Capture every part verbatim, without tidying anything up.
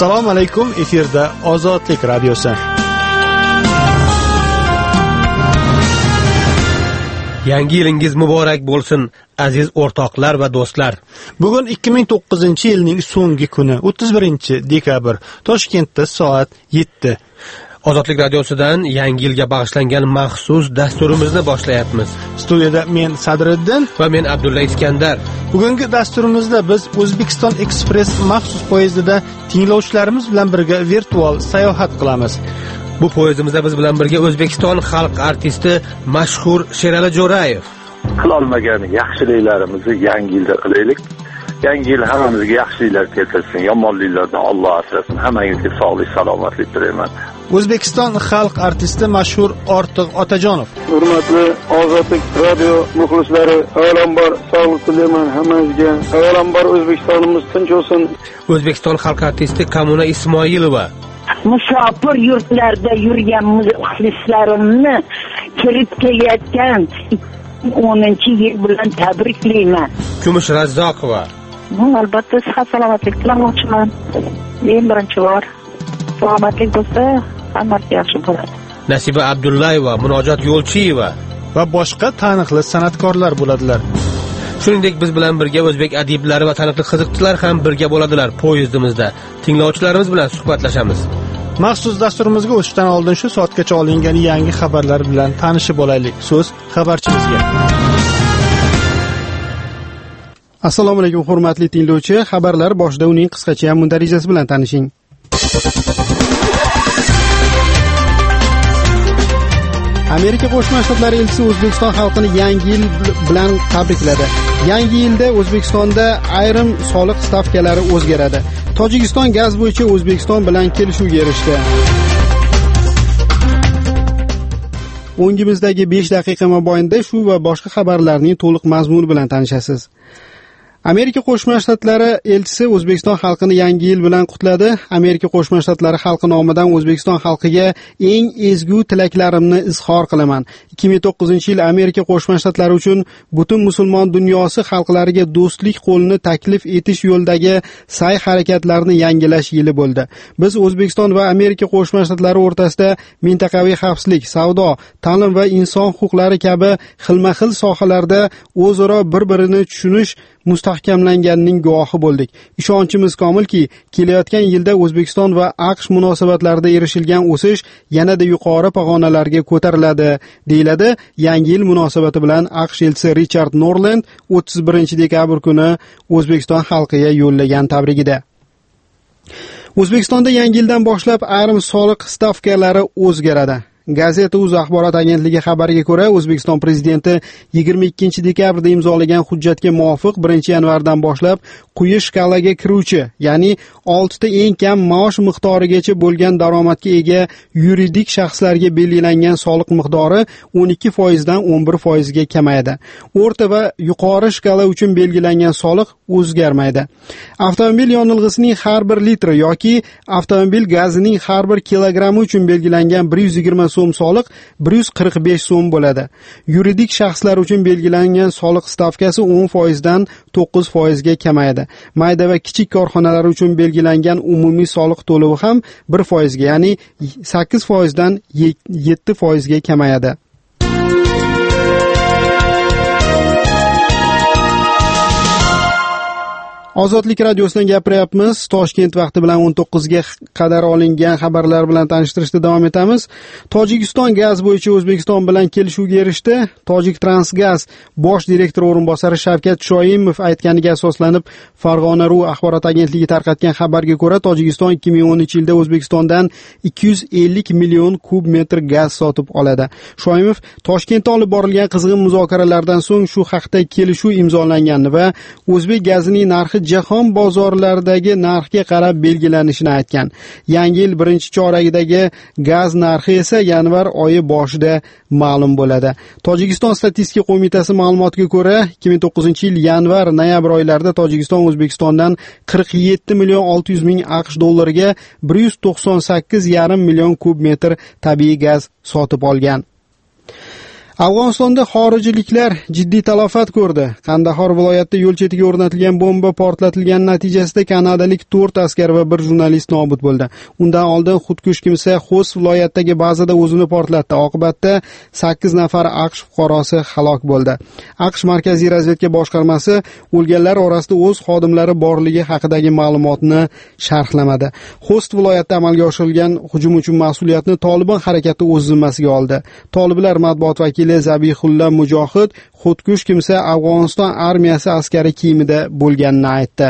Assalomu alaykum, efirda Ozodlik radiosi. Yangi yilingiz muborak bo'lsin, aziz o'rtoqlar va do'stlar. Bugun ikki ming to'qqizinchi yilning so'nggi kuni, o'ttiz birinchi dekabr, Toshkentda soat yetti. Ozodlik radiosidan yangi yilga bag'ishlangan maxsus dasturimizni boshlayapmiz. Studiyada men Sadriddin va men Abdulla Iskandar. Bugungi dasturimizda biz O'zbekiston Express maxsus poyezdida tinglovchilarimiz bilan birga virtual sayohat qilamiz. Bu poyezdimizda biz bilan birga O'zbekiston xalq artisti mashhur Sherali Jo'rayev. Qilolmagan yaxshiliklarimizni yangi yilda qilaylik. Yangi yil hammamizga yaxshiliklar keltirsin, yomonliklardan Alloh asrasin. Hammangizga sog'lik, salomatlik tilayman. O'zbekiston xalq artisti mashhur Ortiq Otajonov. Hurmatli Ozodlik radio muxlislari, avvalambor sog'lik tilayman hammangizga. Avvalambor O'zbekistonimiz tinch bo'lsin. O'zbekiston xalq artisti Kamuna Ismoilova. Musofir yurtlarda yurgan muxlislarimni kirib kelayotgan o'ninchi yil bilan tabriklayman. Kumush Razzoqova. Albatta sihat salomatlik tilamoqchiman. Men birinchi bor salomatlik bo'lsa, hammasi yaxshi bo'ladi. Nasiba Abdullayeva, Munojot Yo'lchiyeva va boshqa taniqli san'atkorlar bo'ladilar. Shuningdek, biz bilan birga o'zbek adiblari va taniqli qiziqchilar ham birga bo'ladilar poyezdimizda. Tinglovchilarimiz bilan suhbatlashamiz. Maxsus dasturimizga o'tishdan oldin shu soatgacha olingan yangi xabarlar bilan tanishib olaylik. So'z xabarchimizga. Assalomu alaykum hurmatli tinglovchi, xabarlar boshida uning qisqacha ham mundarijasi bilan tanishing. Amerika Qo'shma Shtatlari elchisi O'zbekiston xalqini yangi yil bilan tabrikladi. Yangi yilda O'zbekistonda ayrim soliq stavkalari o'zgaradi. Tojikiston gaz bo'yicha O'zbekiston bilan kelishuvga erishdi. O'ngimizdagi besh daqiqa mobaynida shu va boshqa xabarlarning to'liq mazmuni bilan tanishasiz. Amerika Qo'shma Shtatlari elchisi O'zbekiston xalqini yangi yil bilan qutladi. Amerika Qo'shma Shtatlari xalqi nomidan O'zbekiston xalqiga eng ezgu tilaklarimni izhor qilaman. ikki ming to'qqizinchi yil Amerika Qo'shma Shtatlari uchun butun musulmon dunyosi xalqlariga do'stlik qo'lini taklif etish yo'lidagi sa'y-harakatlarni yangilash yili bo'ldi. Biz O'zbekiston va Amerika Qo'shma Shtatlari o'rtasida mintaqaviy xavfsizlik, savdo, ta'lim va inson huquqlari kabi xilma-xil sohalarda o'zaro bir-birini tushunish mustahkamlanganining guvohi bo'ldik. Ishonchimiz komilki, kelayotgan yilda O'zbekiston va AQSh munosabatlarida erishilgan o'sish yanada yuqori pog'onalarga ko'tariladi, deyiladi yangi yil munosabati bilan AQSh elchisi Richard Norland o'ttiz birinchi dekabr kuni O'zbekiston xalqiga yo'llagan tabrigida. O'zbekistonda yangi yildan boshlab ayrim soliq stavkalari o'zgaradi. Gazeta.uz axborot agentligi xabariga ko'ra, O'zbekiston prezidenti yigirma ikkinchi dekabrda imzolagan hujjatga muvofiq birinchi yanvardan boshlab quyi shkalaga kiruvchi, ya'ni oltita eng kam maosh miqdorigacha bo'lgan daromadga ega yuridik shaxslarga belgilangan soliq miqdori o'n ikki foiz dan o'n bir foiz ga kamayadi. O'rta va yuqori shkala uchun belgilangan soliq o'zgarmaydi. Avtomobil yonilg'isining har bir litri yoki avtomobil gazining har bir kilogrammi uchun belgilangan bir yuz yigirma so'm soliq bir yuz qirq besh so'm bo'ladi. Yuridik shaxslar uchun belgilangan soliq stavkasi o'n foiz dan to'qqiz foiz ga kamayadi. Mayda va kichik korxonalar uchun belgilangan umumiy soliq to'lovi ham bir foiz ga, ya'ni sakkiz foiz dan yetti foiz ga kamayadi. Ozodlik radiosidan gapiryapmiz. Toshkent vaqti bilan o'n to'qqizga qadar olingan xabarlar bilan tanishtirishda davom etamiz. Tojikiston gaz bo'yicha O'zbekiston bilan kelishuvga erishdi. Tojik Transgaz bosh direktori o'rinbosari Shavkat Shoimov aytganiga asoslanib, Farg'ona.ru axborot agentligi tarqatgan xabarga ko'ra, Tojikiston ikki ming o'ninchi yilda O'zbekistondan ikki yuz ellik million kub metr gaz sotib oladi. Shoimov Toshkentda olib borilgan qizg'in muzokaralardan so'ng shu haqda kelishuv imzolanganini va o'zbek gazining narxi jahon bozorlaridagi narxga qarab belgilanishini aytgan. Yangi yil birinchi choragidagi gaz narxi esa yanvar oyi boshida ma'lum bo'ladi. Tojikiston statistika qo'mitasi ma'lumotiga ko'ra, ikki ming to'qqizinchi yil yanvar-noyabr oylarida Tojikiston O'zbekistondan qirq yetti million olti yuz ming AQSh dollariga bir yuz to'qson sakkiz yarim million kub metr tabiiy gaz sotib olgan. Afg'onistonda xorijliklar jiddiy talafot ko'rdi. Qandahor viloyatida yo'l chetiga o'rnatilgan bomba portlatilgani natijasida kanadalik to'rt askar va bir jurnalist nobud bo'ldi. Undan oldin xudkush kimsa Xos viloyatidagi bazada o'zini portlatdi. Oqibatda sakkiz nafar AQSh fuqarosi halok bo'ldi. AQSh Markaziy razvedka boshqarmasi o'lganlar orasida o'z xodimlari borligi haqidagi ma'lumotni sharhlamadi. Xos viloyatida amalga oshirilgan hujum uchun mas'uliyatni Tolibon harakati o'z zimmasiga oldi. Toliblar matbuot vakili Zabihullah Mujohid xudkush kimsa Afg'oniston armiyasi askari kiyimida bo'lganini aytdi.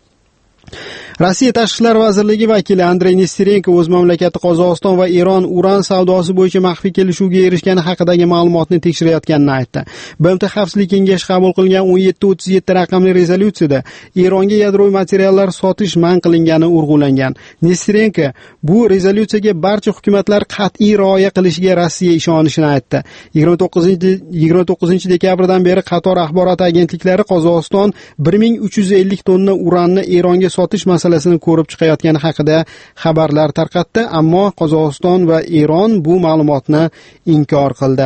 Rossiya Tashqi ishlar vazirligi vakili Andrey Nesterenko o'z mamlakati Qozog'iston va Eron uran savdosi bo'yicha maxfiy kelishuvga erishgani haqidagi ma'lumotni tekshirayotganini aytdi. B M T Xavfsizlik kengashi qabul qilgan o'n yetti o'ttiz yetti raqamli rezolyutsiyada Eronga yadroviy materiallar sotish man qilingani urg'ulangan. Nesterenko bu rezolyutsiyaga barcha hukumatlar qat'iy rioya qilishiga Rossiya ishonishini aytdi. yigirma to'qqizinchi dekabrdan beri qator axborot agentliklari Qozog'iston bir ming uch yuz ellik tonna uranni Eronga sotish masalasini ko'rib chiqayotgani haqida xabarlar tarqatdi, ammo Qozog'iston va Eron bu ma'lumotni inkor qildi.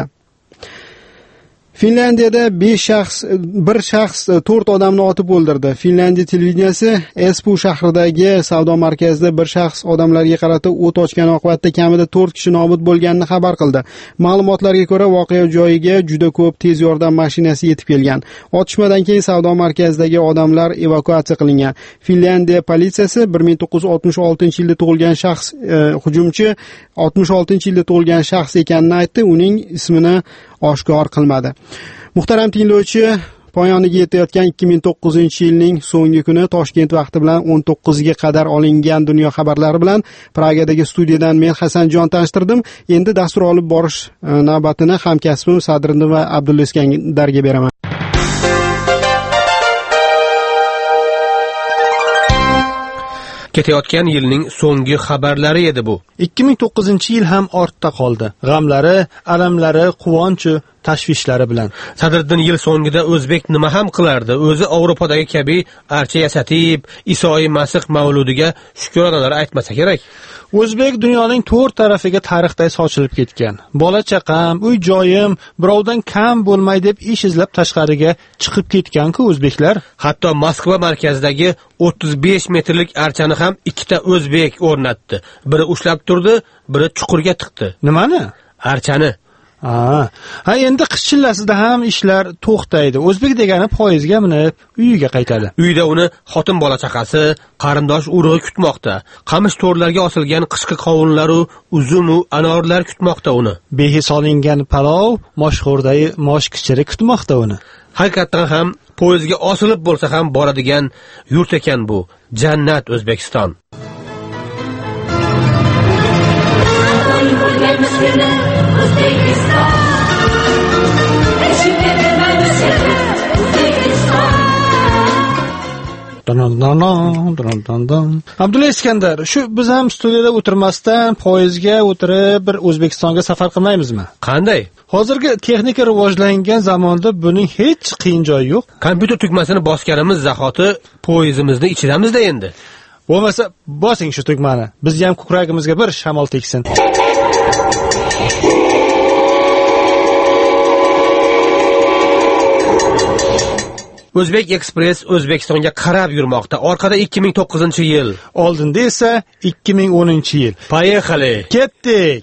Finlandiyada besh shaxs bir shaxs to'rt odamni otib o'ldirdi. Finlandiya televideniyasi Espoo shahridagi savdo markazida bir shaxs odamlarga qarata o't ochgani oqibatida kamida to'rt kishi nobud bo'lganini xabar qildi. Ma'lumotlarga ko'ra, voqea joyiga juda ko'p tez yordam mashinasi yetib kelgan. Otishmadan keyin savdo markazidagi odamlar evakuatsiya qilingan. Finlandiya politsiyasi bir ming to'qqiz yuz oltmish oltinchi yilda tug'ilgan shaxs e, hujumchi oltmish oltinchi yilda tug'ilgan shaxs ekanini aytdi. Uning ismini oshkor qilmadi. Muhtaram tinglovchi, poyoniga yetayotgan ikki ming to'qqizinchi yilning so'nggi kuni Toshkent vaqti bilan o'n to'qqizga qadar olingan dunyo xabarlari bilan Pragadagi studiyadan men Hasanjon tanishtirdim. Endi dastur olib borish navbatini hamkasbim Sadriddin va Abdulla Iskandarga beraman. Ketayotgan yilning so'nggi xabarlari edi bu. ikki ming to'qqizinchi yil ham ortda qoldi. G'amlari, alamlari, quvonchi, tashvishlari bilan. Sadriddin yil so'ngida o'zbek nima ham qilardi? O'zi Yevropadagi kabi archa yasatib, Isoy Masih mavludiga shukronalar aytmasa kerak. O'zbek dunyoning to'rt tarafiga tarixday sochilib ketgan. Bola chaqam, uy joyim birovdan kam bo'lmay deb ish izlab tashqariga chiqib ketgan-ku o'zbeklar. Hatto Moskva markazidagi o'ttiz besh metrlik archani ham ikkita o'zbek o'rnatdi. Biri ushlab turdi, biri chuqurga tiqdi. Nimani? Archani. Ha, ha endi qish chillasida ham ishlar to'xtaydi. O'zbek degani poyezdga minib, uyiga qaytadi. Uyda uni xotin bola chaqasi, qarindosh urug'i kutmoqda. Qamish to'rlarga osilgan qishqi qovunlar u uzum u anorlar kutmoqda uni. Behi solingan palov, moshxo'rdagi mosh kichiri kutmoqda uni. Haqiqatan ham poyezdga osilib bo'lsa ham boradigan yurt ekan bu. Jannat O'zbekiston. Abdulla Iskandar, shu biz ham studiyada o'tirmasdan poyezdga o'tirib bir O'zbekistonga safar qilmaymizmi? Qanday? Hozirgi texnika rivojlangan zamonda buning hech qiyin joyi yo'q. Kompyuter tugmasini bosganimiz zahoti poyezdimizni ichidamizda endi. Bo'lmasa, bosing shu tugmani. Biz ham ko'kragimizga bir shamol teksin. O'zbek Express O'zbekistonga qarab yurmoqda. Orqada ikki ming to'qqizinchi yil, oldinda esa ikki ming o'ninchi yil. Poyexali. Ketdik.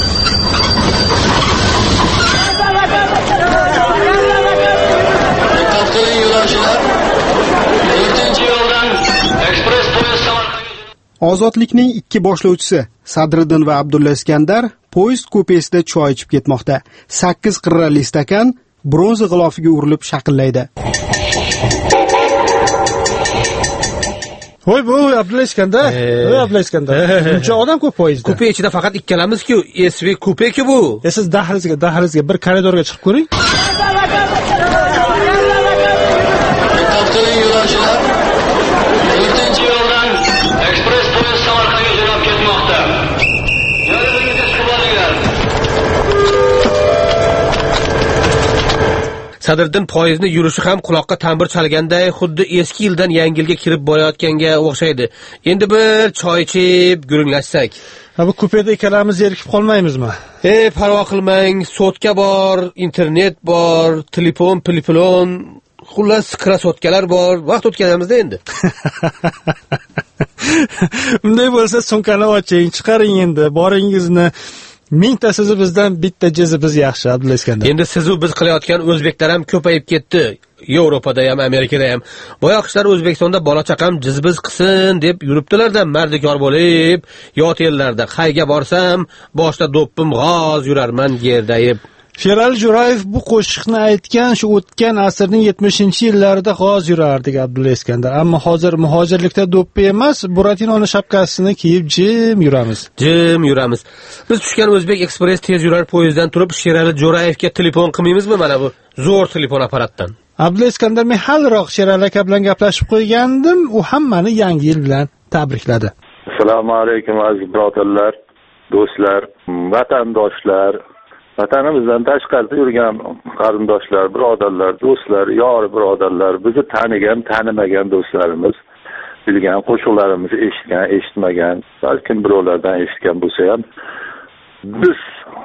Ozodlikning ikki boshlovchisi Sadriddin va Abdulla Iskandar poyezd kupesida choy ichib ketmoqda. sakkiz qirrali stakan bronza g'ilofiga urilib shaqillaydi. Voy bu Abdulla Iskandar, voy Abdulla Iskandar. Buncha odam ko'p poyezdda. Kupe ichida faqat ikkalamiz-ku, S V kupe-ku bu. E siz dahlizga, dahlizga bir koridorga chiqib ko'ring. to'rtinchi yo'ldan ekspress poyezd Samarqandga jo'nab ketmoqda. Yo'lingizni chiqib olinglar. Sadriddin poyezdni yurishi ham quloqqa tambur chalganday, xuddi eski yildan yangi yilga kirib borayotganga o'xshaydi. Endi bir choy ichib, guringlashsak. Ha bu kupeda ikkalamiz zerikib qolmaymizmi? Ey, parvo qilmang, sotka bor, internet bor, telefon, pilpilon, xullas krasotkalar bor. Vaqt o'tkazamizda endi. Unday bo'lsa, sumkani oching, chiqaring endi, boringizni. Mingta sizni bizdan bitta jizi biz yaxshi, Abdulla Iskandar. Endi sizu biz qilayotgan o'zbeklar ham ko'payib ketdi. Yevropada ham, Amerikada ham. Boyoqishlar O'zbekistonda bola chaqam jizbiz qilsin deb yuribdilarda, mardikor bo'lib, yot yerlarda qayga borsam, boshda do'ppim g'oz yurarman yerdayib. Sherali Jo'rayev bu qo'shiqni aytgan shu o'tgan asrning yetmishinchi yillarida g'oz yurardik, Abdulla Iskandar. Ammo hozir muhojirlikda do'ppi emas, Buratinoning shapkasini kiyib jim yuramiz. Jim yuramiz. Biz tushgan O'zbek Express tez yurar poyezddan turib Sherali Jo'rayevga telefon qilmaymizmi mana bu zo'r telefon apparatdan? Abdulla Iskandar, men halroq Sherali aka bilan gaplashib qo'ygandim, u hammani yangi yil bilan tabrikladi. Assalomu alaykum aziz birodarlar, do'stlar, vatandoshlar. Vatanimizdan tashqarida yurgan qarindoshlar, birodarlar, do'stlar, yor birodarlar, bizni tanigan, tanimagan do'stlarimiz, bilgan qo'shiqlarimizni eshitgan, eshitmagan, balkim birovlardan eshitgan bo'lsa ham, biz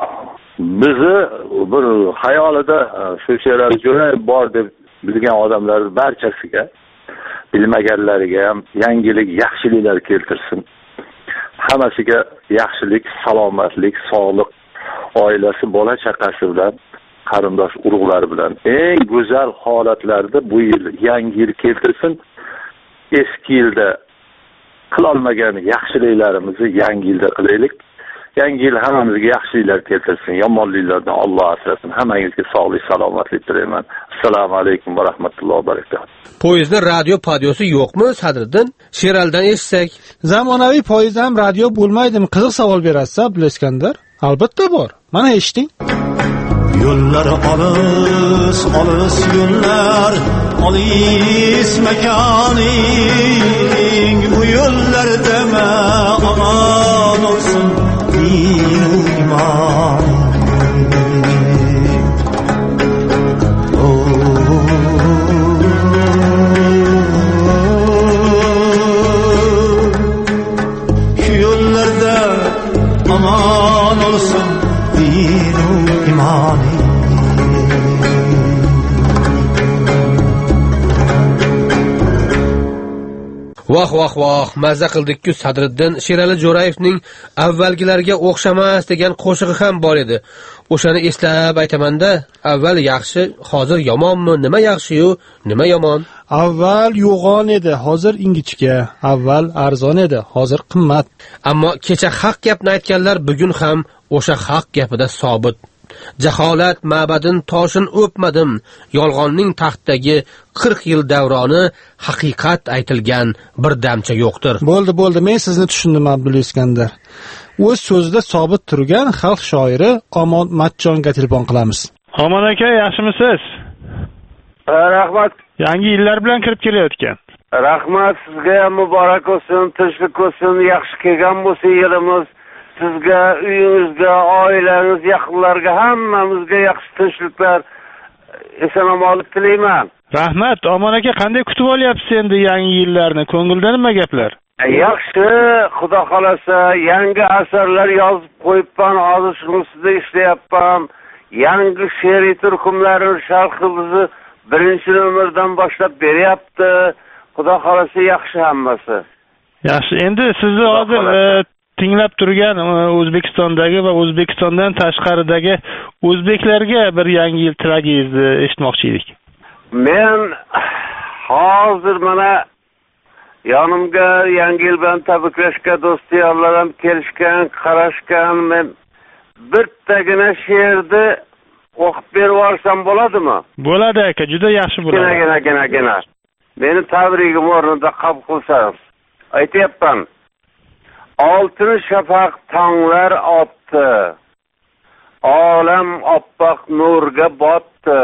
bizni bir xayolida shu Sherali Jo'rayev bor deb bilgan odamlar barchasiga, bilmaganlariga ham yangilik, yaxshiliklar keltirsin. Hammasiga yaxshilik, salomatlik, sog'lik, oilasi, bola chaqasi bilan, qarindosh urug'lari bilan eng go'zal holatlarda bu yil yangi yil keltirsin. Eski yilda qilolmagan yaxshiliklarimizni yangi yilda qilaylik. Yangi yil hammamizga yaxshiliklar keltirsin, yomonliklardan Alloh asrasin. Hammangizga sog'lik, salomatlik tilayman. Assalomu alaykum va rahmatullohi va barakatuh. Poyezdda radio podiosi yo'qmi, Sadriddin? Sheraldan eshitsak. Zamonaviy poyezdda ham radio bo'lmaydimi? Qiziq savol berasiz, Abdulla Iskandar. Albatta bor. Mana eshiting. Yo'llar olis, olis yo'llar, olis makoning, bu yo'llarda ma aman olsun din iman. Şu yo'llarda aman olsun din iman. Voh voh voh, mazza qildik-ku Sadriddin. Sherali Jo'rayevning avvalgilarga o'xshamas degan qo'shig'i ham bor edi. O'shani eslab aytamanda, avval yaxshi, hozir yomonmi? Nima yaxshi-yu, nima yomon? Avval yo'g'on edi, hozir ingichka. Avval arzon edi, hozir qimmat. Ammo kecha haq gapni aytganlar bugun ham o'sha haq gapida sobit. Jaholat ma'badin toshin o'pmadim. Yolg'onning taxtdagi qirq yil davroni haqiqat aytilgan bir damcha yo'qdir. Bo'ldi, bo'ldi, men sizni tushundim, Abdulla Iskandar. O'z so'zida sobit turgan xalq shoiri Omon Matchonga telefon qilamiz. Omon aka, yaxshimisiz? Rahmat. Yangi yillar bilan kirib kelayotgan. Rahmat, sizga ham muborak bo'lsin, tinchlik bo'lsin, yaxshi kelgan bo'lsin yilimiz. Sizga, uyingizga, oilangiz, yaqinlarga, hammamizga yaxshi tinchliklar, eson-omonlik tilayman. Rahmat, Omon aka, qanday kutib olyapsiz endi yangi yillarni? Ko'ngilda nima gaplar? Yaxshi, xudo xolasa, yangi asarlar yozib qo'yibman, hozir shuning ustida ishlayapman. Yangi she'riy turkumlarning sharhimizni birinchi nomerdan boshlab beryapti. Xudo xolasa yaxshi hammasi. Yaxshi, endi sizni hozir tinglab turgan O'zbekistondagi va O'zbekistondan tashqaridagi o'zbeklarga bir yangi yil tilagingizni eshitmoqchi edik. Men hozir mana yonimga yangi yil bilan tabriklashga do'stlar ham kelishgan, qarashgan. Men bittagina she'rni o'qib berib yuborsam bo'ladimi? Bo'ladi aka, juda yaxshi bo'ladi. Gina gina gina. Meni tabrigim o'rnida qabul qilsangiz. Aytyapman. Oltin shafaq tonglar otdi. Olam oppoq nurga botdi.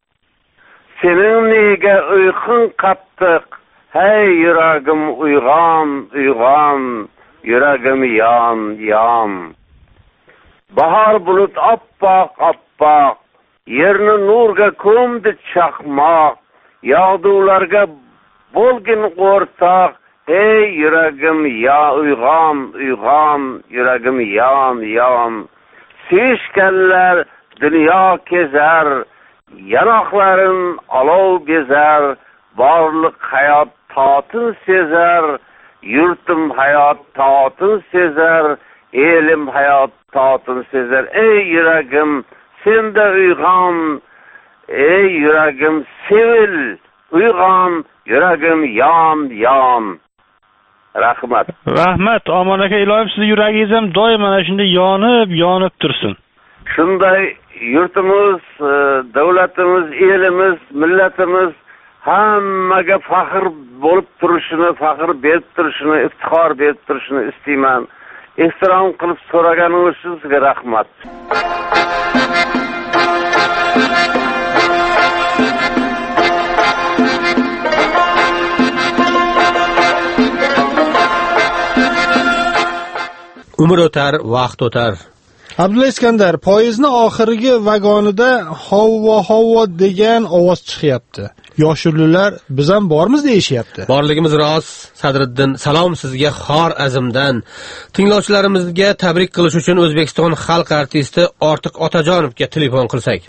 Sening nega uyqun qattiq? Hey yuragim uyg'on, uyg'on, yuragim yon, yon. Bahor bulut oppoq, oppoq, yerni nurga ko'mdi chaqmoq, yog'di ularga bo'lgin o'rtoq. Ey yuragim, ya uyg'on, uyg'on, yuragim yon, yon. Sevishganlar dunyo kezar, yanoqlarim olov bezar, borliq hayot totin sezar, yurtim hayot totin sezar, elim hayot totin sezar. Ey yuragim, senda uyg'on, ey yuragim, sevil, uyg'on, yuragim yon, yon. Rahmat. Rahmat. Omon aka, ilohim sizni yuragingiz ham doim mana shunday yonib, yonib tursin. Shunday yurtimiz, davlatimiz, elimiz, millatimiz hammaga faxr bo'lib turishini, faxr berib turishini, iftixor berib turishini istayman. Ehtirom qilib so'raganingiz uchun sizga rahmat. Umr o'tar, vaqt o'tar. Abdulla Iskandar, poyezdning oxirgi vagonida Havvo Havvo degan ovoz chiqyapti. Yoshullar biz ham bormiz deyishyapti. Borligimiz rost. Sadriddin, salom sizga xor azimdan. Tinglovchilarimizga tabrik qilish uchun O'zbekiston xalq artisti Ortiq Otajonovga telefon qilsak.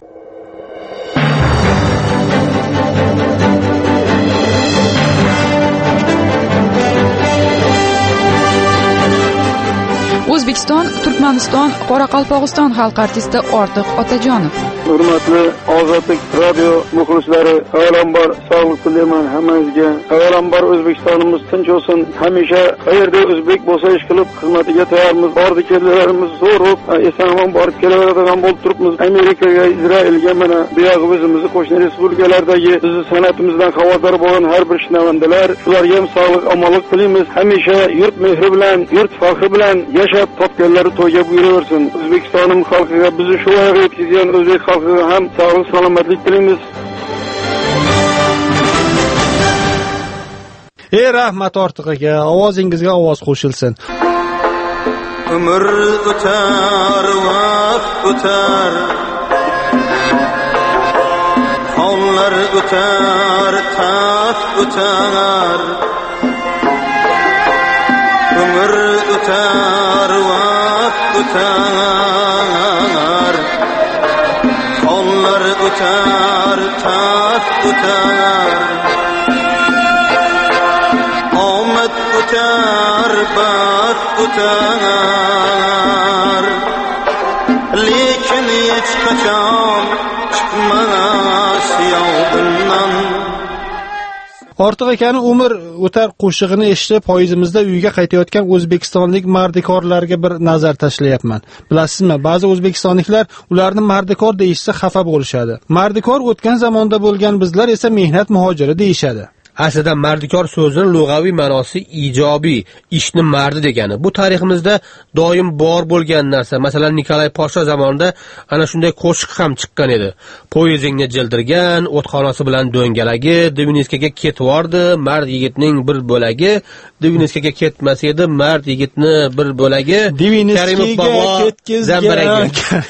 O'zbekiston, Turkmaniston, Qoraqalpog'iston xalq artisti Ortiq Otajonov. Hurmatli Ozodlik radio muxlislari, avvalambor sog'lik tilayman hammangizga. Avvalambor O'zbekistonimiz tinch bo'lsin. Hamisha qayerda o'zbek bo'lsa ish qilib xizmatiga tayyormiz. Bordi kelganlarimiz zo'rib, eson-omon borib kelaveradigan bo'lib turibmiz. Amerikaga, Izraelga, mana bu yoq o'zimizni qo'shni respublikalardagi bizni san'atimizdan xabardor bo'lgan har bir shinavondalar, ularga ham sog'lik, omonlik tilaymiz. Hamisha yurt mehri bilan, yurt faxri bilan yashab topganlari to'yga yuraversin. O'zbekistonim xalqiga, bizni shu voyaga yetkazgan o'zbek xalqiga ham sog'lik, salomatlik tilaymiz. Ey rahmat Ortiq aka, ovozingizga ovoz qo'shilsin. Umr o'tar, vaqt o'tar, hollar o'tar, taxt o'tar. Umr o'tar, vaqt o'tar, hollar o'tar, taxt o'tar. Omad o'tar, baxt o'tar, lekin hech qachon chiqmas yodimdan. Ortiq akani umr o'tar qo'shig'ini eshitib, poyezimizda uyiga qaytayotgan o'zbekistonlik mardikorlarga bir nazar tashlayapman. Bilasizmi, ba'zi o'zbekistonliklar ularni mardikor deyishsa xafa bo'lishadi. Mardikor o'tgan zamonda bo'lgan, bizlar esa mehnat muhojiri deyishadi. Aslida mardikor so'zining lug'aviy ma'nosi ijobiy, ishni mardi degani. Bu tariximizda doim bor bo'lgan narsa. Masalan, Nikolay Podsho zamonida ana shunday qo'shiq ham chiqqan edi. Poyezingni jildirgan, o'txonasi bilan do'ngalagi, Diviniskaga ketvordi, mard yigitning bir bo'lagi, Diviniskaga ketmas edi, mard yigitni bir bo'lagi, Karimov bobo zambaraga.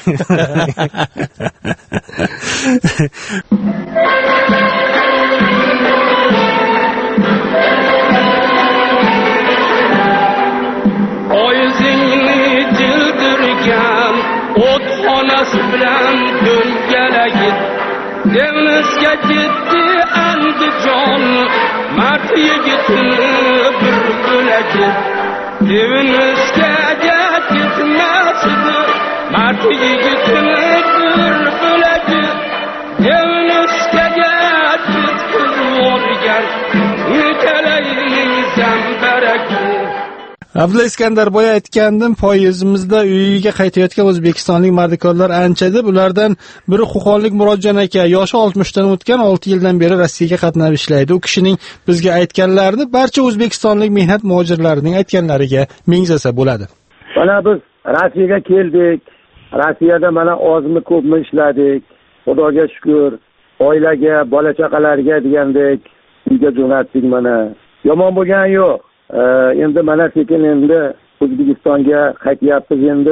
Poyezingni jildirgan, o'txonasi bilan do'ngalagi, Devnisga ketdi Andijon, mard yigitni bir bo'lagi. Devnisga ketmas edi, mard yigitni bir bo'lagi. Devnisga ketvorgan, Nikolayning zambaragi. Abdulla Iskandar boya aytgandim, poyezimizda uyiga qaytayotgan o'zbekistonlik mardikorlar ancha deb, ulardan biri Xuqonlik Murodjon aka, yoshi oltmishdan o'tgan, olti yildan beri Rossiyaga qatnab ishlaydi. U kishining bizga aytganlarini barcha o'zbekistonlik mehnat muhojirlarining aytganlariga mengzasa bo'ladi. Mana biz Rossiyaga keldik. Rossiyada mana ozmi ko'pmi ishladik. Xudoga shukr, oilaga, bola chaqalarga degandek uyga jo'natdik mana. Yomon bo'lgani yo'q. Endi mana sekin endi O'zbekistonga qaytyapmiz endi.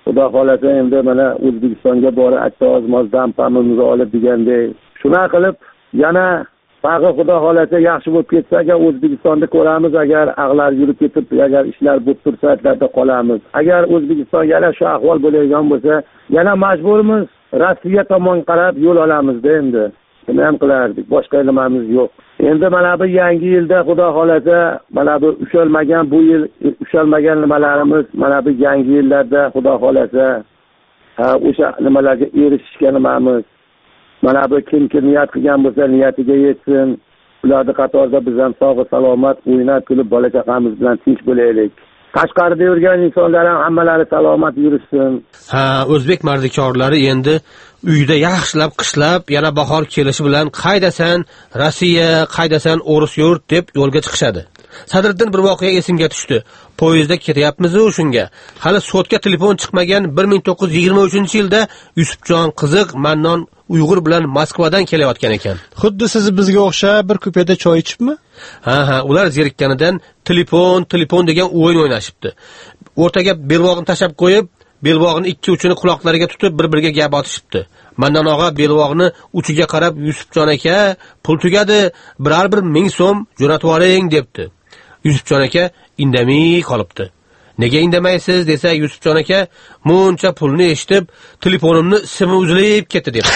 xudo xolasa endi mana O'zbekistonga borib atta ozmoz dampamizni olib degandek shunaqa qilib yana faqat xudo xolasa yaxshi bo'lib ketsa agar O'zbekistonda ko'ramiz, agar aqlar yurib ketib agar ishlar bo'lib tursa aytlarda qolamiz. Agar O'zbekiston yana shu ahvol bo'ladigan bo'lsa yana majburmiz Rossiya tomon qarab yo'l olamizda endi. Nima ham qilardik? Boshqa nimamiz yo'q. Endi mana bu yangi yilda xudo xolasa mana bu ushalmagan bu yil ushalmagan nimalarimiz mana bu yangi yillarda xudo xolasa o'sha nimalarga erishishga nimamiz. Mana bu kim kim niyat qilgan bo'lsa niyatiga yetsin. Ularning qatorida biz ham sog' va salomat o'ynab kulib bola chaqamiz bilan tinch bo'laylik. Qashqarda yurgan insonlar ham hammalari salomat yurishsin. Ha, o'zbek mardikorlari endi uyda yaxshilab qishlab, yana bahor kelishi bilan qaydasan Rossiya, qaydasan o'rus yurt deb yo'lga chiqishadi. Sadriddin bir voqea esimga tushdi. Poyezdda ketyapmiz-ku shunga. Hali sotga telefon chiqmagan bir ming to'qqiz yuz yigirma uchinchi yilda Yusufjon Qiziq Mannon Uyg'ur bilan Moskvadan kelayotgan ekan. Xuddi siz bizga o'xshab bir kupeda choy ichibmi? Ha ha, ular zerikkanidan telefon, telefon degan o'yin o'ynashibdi. O'rtaga belbog'ini tashab qo'yib, belbog'ini ikki uchini quloqlariga tutib bir-biriga gap otishibdi. Mandan og'a belbog'ini uchiga qarab Yusufjon aka, pul tugadi, biror bir ming so'm jo'natib oling debdi. Yusufjon aka indamay qolibdi. Nega indamaysiz desa Yusufjon aka muncha pulni eshitib telefonimni simi uzilib ketdi debdi.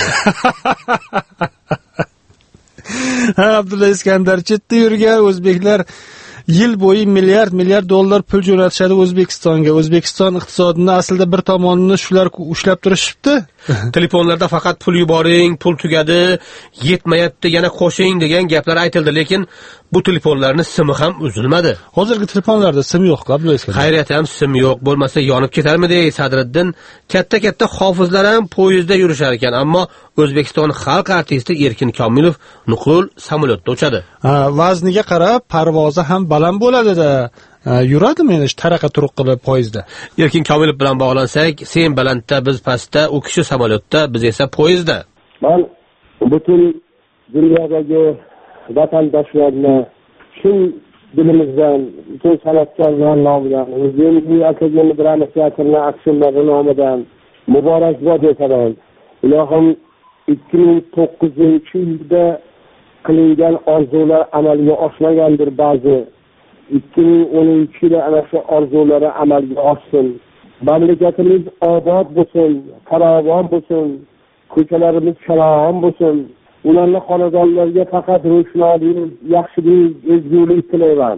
Ha, Abdulla Iskandar chetda yurgan o'zbeklar yil bo'yi milliard milliard dollar pul jo'natishadi O'zbekistonga. O'zbekiston iqtisodini aslida bir tomonini shular ushlab turishibdi. Telefonlarda faqat pul yuboring, pul tugadi, yetmayapti, yana qo'shing degan gaplar aytildi, lekin bu telefonlarning simi ham uzilmadi. Hozirgi telefonlarda sim yo'q, Abdulla Iskandar. Xayriyat ham sim yo'q, bo'lmasa yonib ketarmidi Sadriddin? Katta-katta hofizlar ham poyezdda yurishar ekan, ammo O'zbekiston xalq artisti Erkin Komilov nuqul samolyotda uchadi. Ha, vazniga qarab parvozi ham baland bo'ladi-da. Yuradimi endi taraqa turuq qilib poyezdda? Erkin Komilov bilan bog'lansak, sen balandda, biz pastda, u kishi samolyotda, biz esa poyezdda. Men butun dunyodagi vatandoshlarni shu dilimizdan, butun san'atkorlar nomidan, o'zimizning akademik drama teatrining aktyorlari nomidan muborakbod etaman. Ilohim ikki ming to'qqizinchi yilda qilingan orzular amalga oshmagandir ba'zi. ikki ming o'ninchi yilda ana shu orzulari amalga oshsin. Mamlakatimiz obod bo'lsin, farovon bo'lsin, ko'chalarimiz shalom bo'lsin. Ularning xonadonlariga faqat ro'shnolik, yaxshilik, ezgulik tilayman.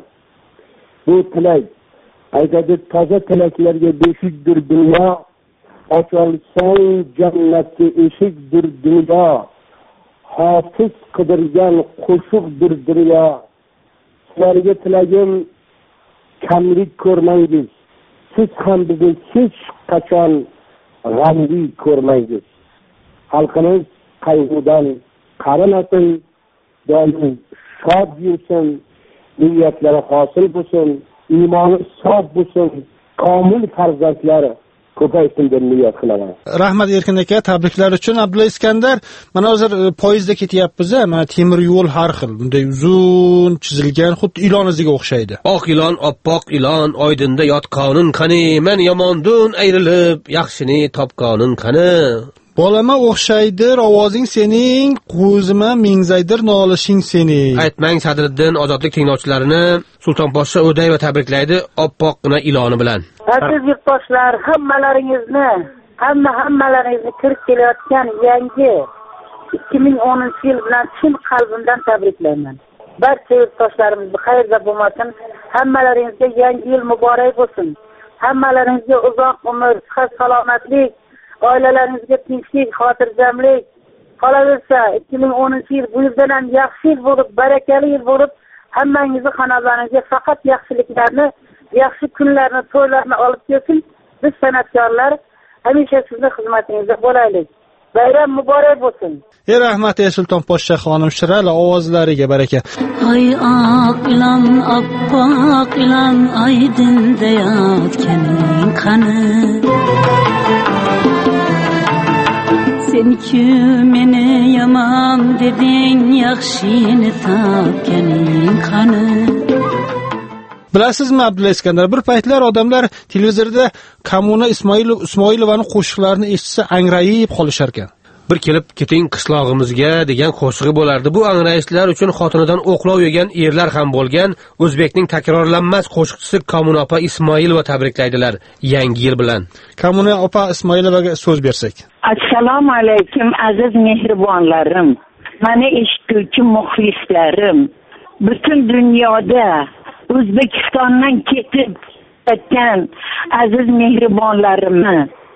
Bu tilak aytadi, toza tilaklarga beshikdir dunyo, ocholsang jannatga eshikdir dunyo. Hofiz qidirgan qo'shiqdir dunyo. Sizlarga tilagim kamlik ko'rmangiz. Siz ham bizni hech qachon g'amli ko'rmangiz. Xalqimiz qayg'udan qarimasin, doim shod yursin, niyatlari hosil bo'lsin, iymoni sof bo'lsin, komil farzandlar ko'paysin deb niyat qilaman. Rahmat Erkin aka, tabriklar uchun. Abdulla Iskandar, mana hozir poyezdda ketyapmiz, mana temir yo'l har xil, bunday uzun chizilgan, xuddi ilon iziga o'xshaydi. Oq ilon, oppoq ilon, oydinda yotqonin qani, men yomondun ayrilib, yaxshini topqonin qani. Bolama o'xshaydir ovozing sening, qo'zima mingzaydir nolishing sening. Aytmang Sadriddin, ozodlik tinglovchilarini Sultonposhsha O'dayeva tabriklaydi oppoqqina iloni bilan. Aziz yurtdoshlar, hammalaringizni, hamma hammalaringizni kirib kelayotgan yangi ikki ming o'ninchi yil bilan chin qalbimdan tabriklayman. Barcha yurtdoshlarimiz xayrda bo'lmasin, hammalaringizga yangi yil muborak bo'lsin. Hammalaringizga uzoq umr, sihat, salomatlik, oilalaringizga tinchlik, xotirjamlik qolaversa, ikki ming o'ninchi yil bu yildan ham yaxshi yil bo'lib, barakali yil bo'lib, hammangizning xonadoningizga faqat yaxshiliklarni, yaxshi kunlarni, to'ylarni olib kelsin. Biz san'atkorlar hamisha sizning xizmatingizda bo'laylik. Bayram muborak bo'lsin. Ey rahmat ey Sultonposhsha xonim, shirali ovozlariga baraka. Ay oq ilon, oppoq ilon, oydinda yotganing qani. Sen-ku meni yomon deding, yaxshini topganing qani. Bilasizmi Abdulla Iskandar, bir paytlar odamlar televizorda Kommuna Ismoilov Ismoilovani qo'shiqlarini eshitsa angrayib qolishar ekan. Bir kelib keting qishlog'imizga degan qo'shig'i bo'lardi. Bu angrayishlar uchun xotinidan o'qlov yegan erlar ham bo'lgan. O'zbekning takrorlanmas qo'shiqchisi Kommuna opa Ismoilova tabriklaydilar yangi yil bilan. Kommuna opa Ismoilovaga so'z bersak. Assalomu alaykum aziz mehribonlarim. Meni eshituvchi muxlislarim. Butun dunyoda O'zbekistondan ketib ketgan aziz mehribonlarimni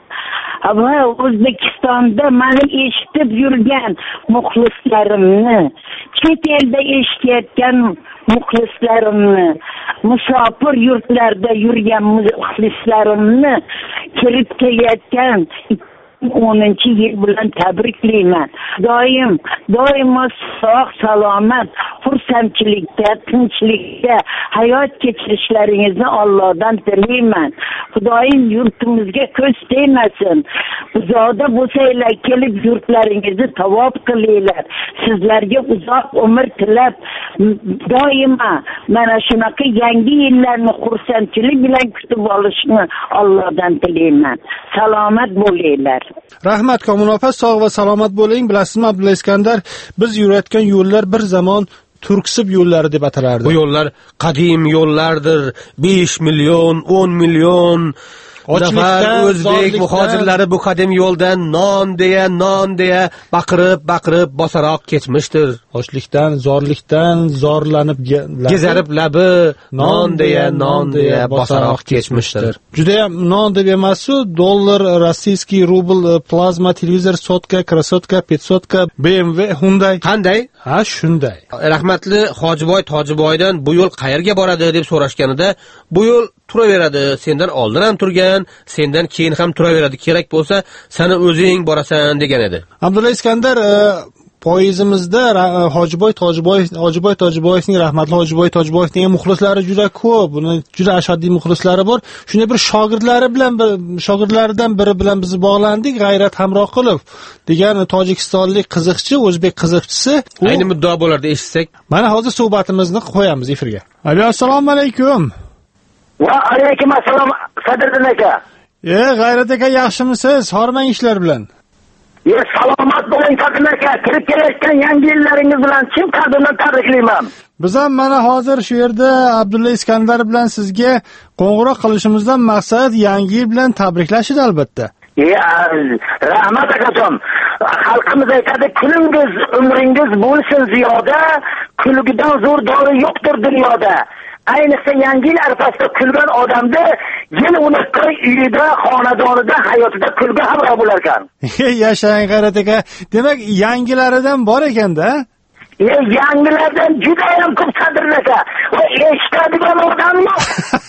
va O'zbekistonda meni eshitib yurgan muxlislarimni, chet elda eshitayotgan muxlislarimni, musofir yurtlarda yurgan muxlislarimni kirib kelayotgan o'ninchi yil bilan tabriklayman. Doim, doimo sog' salomat, xursandchilikda, tinchlikda hayot kechirishlaringizni Allohdan tilayman. Xudoyim yurtimizga ko'z tegmasin. Uzoqda bo'lsanglar kelib yurtlaringizni tavob qilinglar. Sizlarga uzoq umr tilab, doimo mana shunaqa yangi yillarni xursandchilik bilan kutib olishni Allohdan tilayman. Salomat bo'linglar. Rahmat Kommuna opa, sog' va salomat bo'ling. Bilasizmi Abdulla Iskandar, biz yurayotgan yo'llar bir zamon Turksib yo'llari deb atalardi. Bu yo'llar qadim yo'llardir. besh million, o'n million Ochlikdan, o'zbek muhojirlari bu qadim yo'ldan non deya, non deya baqirib, baqirib bosaroq ketmishdir. Ochlikdan, zorlikdan zorlanib gezarib labi non deya, non deya bosaroq ketmishdir. Juda ham non deb emas-ku, dollar, rossiyskiy rubl, plazma televizor, sotka, krasotka, petsotka, B M W, Hyundai. Qanday? Ha, shunday. Rahmatli Hojiboy Tojiboydan bu yo'l qayerga boradi deb so'rashganida, bu yo'l turaveradi, sendan oldin ham turgan, sendan keyin ham turaveradi, kerak bo'lsa seni o'zing borasan degan edi. Abdulla Iskandar, poyizimizda Hojiboy Tojiboy, Hojiboy Tojiboyevning, rahmatli Hojiboy Tojiboyevning muxlislari juda ko'p, buni juda ashaddiy muxlislari bor. Shunday bir shogirdlari bilan, shogirdlaridan biri bilan biz bog'landik, G'ayrat Hamroqulov degan tojikistonlik qiziqchi, o'zbek qiziqchisi. Ayni muddao bo'lardi eshitsak. Mana hozir suhbatimizni qo'yamiz efirga. Assalomu alaykum. Va alaykum assalom Sadriddin aka. E, G'ayrat aka, yaxshimisiz? Hormang ishlar bilan. E, salomat bo'ling Sadriddin aka. Kirib kelayotgan yangi yillaringiz bilan chin qalbimdan tabriklayman. Biz ham mana hozir shu yerda Abdulla Iskandar bilan sizga qo'ng'iroq qilishimizdan maqsad yangi yil bilan tabriklash edi albatta. E, rahmat akajon. Xalqimiz aytadi, kuningiz, umringiz bo'lsin ziyoda, kulgidan zo'r dori yo'qdir dunyoda. Ayniqsa yangi yil arafasida kulgan odamda yil unuqqan uyida, xonadonida, hayotida kulgi hamroh bo'lar ekan. Yashang G'ayrat aka. Demak, yangilaridan bor ekanda? E, yangilardan juda ham ko'p Sadriddin aka. Va eshitadigan odam yo'q.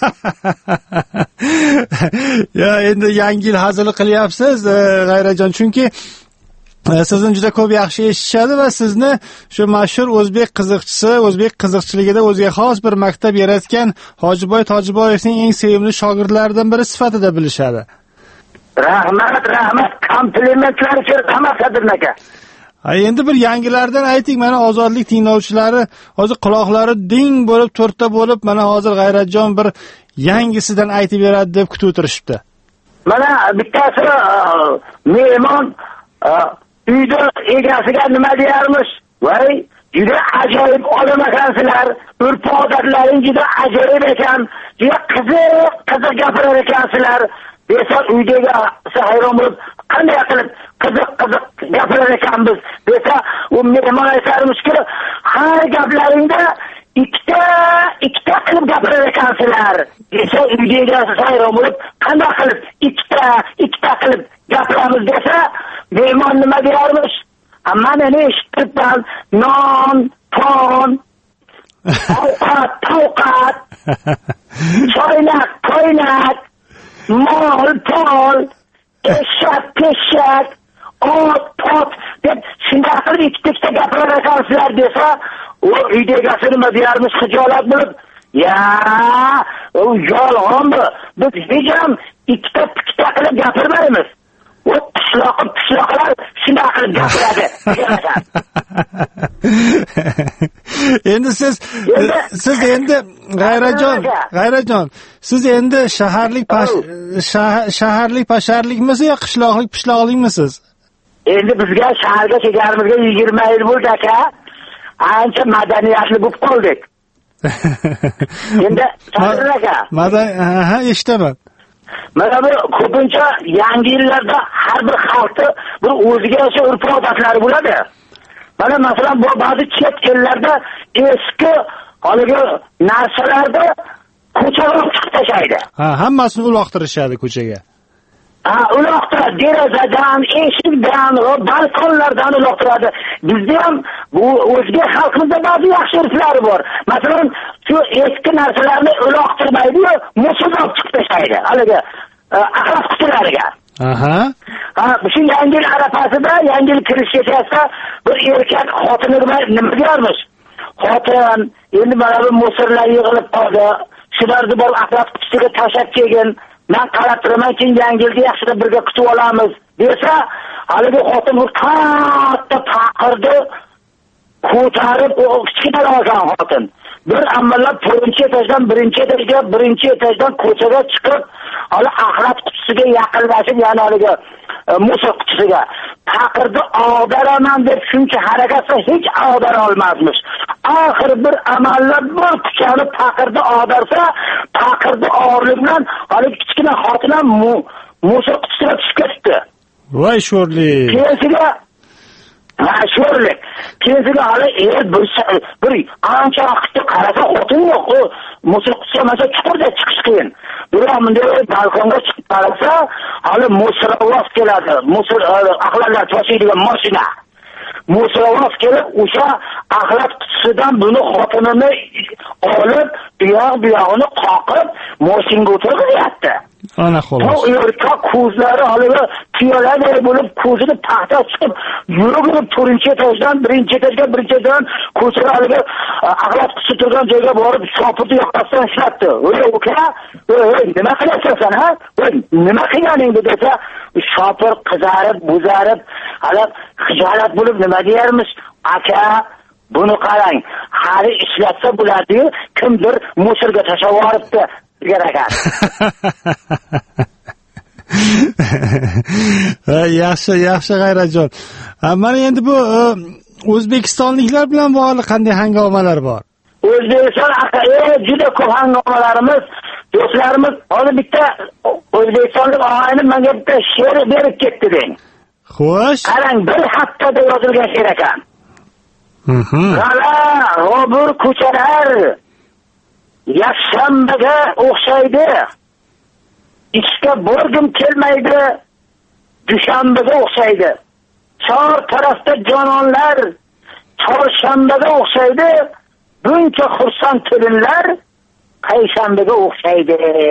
Ya, endi yangi yil hazili qilyapsiz, G'ayratjon, chunki sizni juda ko'p yaxshi eshitishadi va sizni shu mashhur o'zbek qiziqchisi, o'zbek qiziqchiligida o'ziga xos bir maktab yaratgan Hojiboy Tojiboyevning eng sevimli shogirdlaridan biri sifatida bilishadi. Rahmat, rahmat, komplimentlar uchun hamma Sadriddin aka. Ay, endi bir yangilardan ayting, mana ozodlik tinglovchilari hozir quloqlari ding bo'lib, to'rtta bo'lib, mana hozir G'ayratjon bir yangisidan aytib beradi deb kutib o'tirishibdi. Mana bittasi mehmon uyda egasiga nima deyarmish? Voy, juda ajoyib odam ekansizlar. Urf-odatlaringiz juda ajoyib ekan. Juda qiziq, qiziq gapirar ekansizlar. Desa uydagi hayron bo'lib, qanday qilib qiziq, qiziq gapirar ekanmiz. Desa u mehmon aytarmishki, har gaplaringda ikkita, ikkita qilib gapirar ekansizlar. Desa uydagi hayron bo'lib, qanday qilib ikkita, ikkita qilib gapiramiz desa, mehmon nima deyarmish? Amma meni eshittiribman, non, ton, ovqat, ovqat, choynak, koynak, mol, pol, eshak, peshak, ot, pot deb shunday qilib ikkita gapirar ekansizlar desa, u uydagisi nima deyarmish xijolat bo'lib, ya, u yolg'onmi? Biz hech ham ikkita ikkita qilib gapirmaymiz. O qishloq qishloqlar shunday qilib gapiradi. Endi siz siz endi G'ayrajon, G'ayrajon, siz endi shaharlik shaharlik pasharlikmisiz yo qishloqlik pishloqlikmisiz? Endi bizga shaharga kelganimizga yigirma yil bo'ldi aka. Ancha madaniyatli bo'lib qoldik. Endi Sadir aka. Madan, ha, eshitaman. Mana bu ko'pincha yangi yillarda har bir xalqda bir o'ziga yarasha urf-odatlari bo'ladi. Mana masalan bu ba'zi chet ellarda eski haligi narsalarda ko'chaga chiqib tashlaydi. Ha, hammasini uloqtirishadi ko'chaga. Ha, uloqtiradi, derazadan, eshikdan, balkonlardan uloqtiradi. Bizda ham bu o'zga xalqimizda ba'zi yaxshi urflari bor. Masalan, shu eski narsalarni uloqtirmaydi-yu, musulga chiqib tashlaydi. Haligi axlat qutilariga. Aha. Ha, shu yangi yil arafasida, yangi yil kirish kechasida bir erkak xotiniga nima deyarmish? Xotin, endi mana bu musullar yig'ilib qoldi. Shularni bor axlat qutisiga tashlab kelgin. Men qarab turaman, keyin yangi yilga yaxshilab birga kutib olamiz desa, haligi xotin katta paqirdi, ko'tarib kichkina olgan xotin. Bir amallab birinchi etajdan birinchi etajga, birinchi etajdan ko'chaga chiqib, hali axlat qutisiga yaqinlashib, ya'ni haligi musul qutisiga paqirdi, og'daraman deb shuncha harakatsa hech og'dara olmasmish. Oxir bir amallab bir kuchani paqirdi og'darsa, paqirdi og'irlik bilan hali kichkina xotin ham musul qutisiga tushib ketdi. Voy sho'rli. Keyinsiga ha sho'rlik. Keyinsiga hali er bir bir ancha vaqtda qarasa xotin yo'q. U musul qutisiga masa chuqurda chiqish qiyin. Biroq bunday balkonga chiqib qarasa, hali musul ovoz keladi. Musul axlatlar tashiydigan mashina. Musulvoz kelib, o'sha axlat qutisidan buni xotinini olib, buyoq-buyog'ini qoqib, mashinaga o'tirg'iyapti. Ana xolos. Bu yerga ko'zlari haliga tuyaladay bo'lib, ko'zini paxta chiqib, yurib to'rtinchi etajdan birinchi etajga, birinchi etajdan ko'chaga haliga axlat qutisi turgan joyga borib, shopirni yoqasidan ishlatdi. O'y, uka, o'y, nima qilyapsan, ha? O'y, nima qilganing desa, shopir qizarib, bo'zarib, hali xijolat bo'lib nima deyarmish? Aka, buni qarang, hali ishlatsa bo'ladi, kimdir musulga tashlab yuboribdi. yaxshi, yaxshi G'ayrajon. Mana endi bu O'zbekistonliklar bilan bog'liq qanday hangomalar bor? O'zbekiston aka, juda ko'p hangomalarimiz, do'stlarimiz, hozir bitta o'zbekistonlik og'aynim menga bitta she'r berib ketdi deng. Xo'sh. Qarang, bir haftada yozilgan she'r ekan. Mhm. G'ala, g'obur ko'chalar yakshanbaga o'xshaydi. Ishga borgim kelmaydi, dushanbaga o'xshaydi. Chor tarafda jononlar chorshanbaga o'xshaydi. Buncha xursand kelinlar payshanbaga o'xshaydi.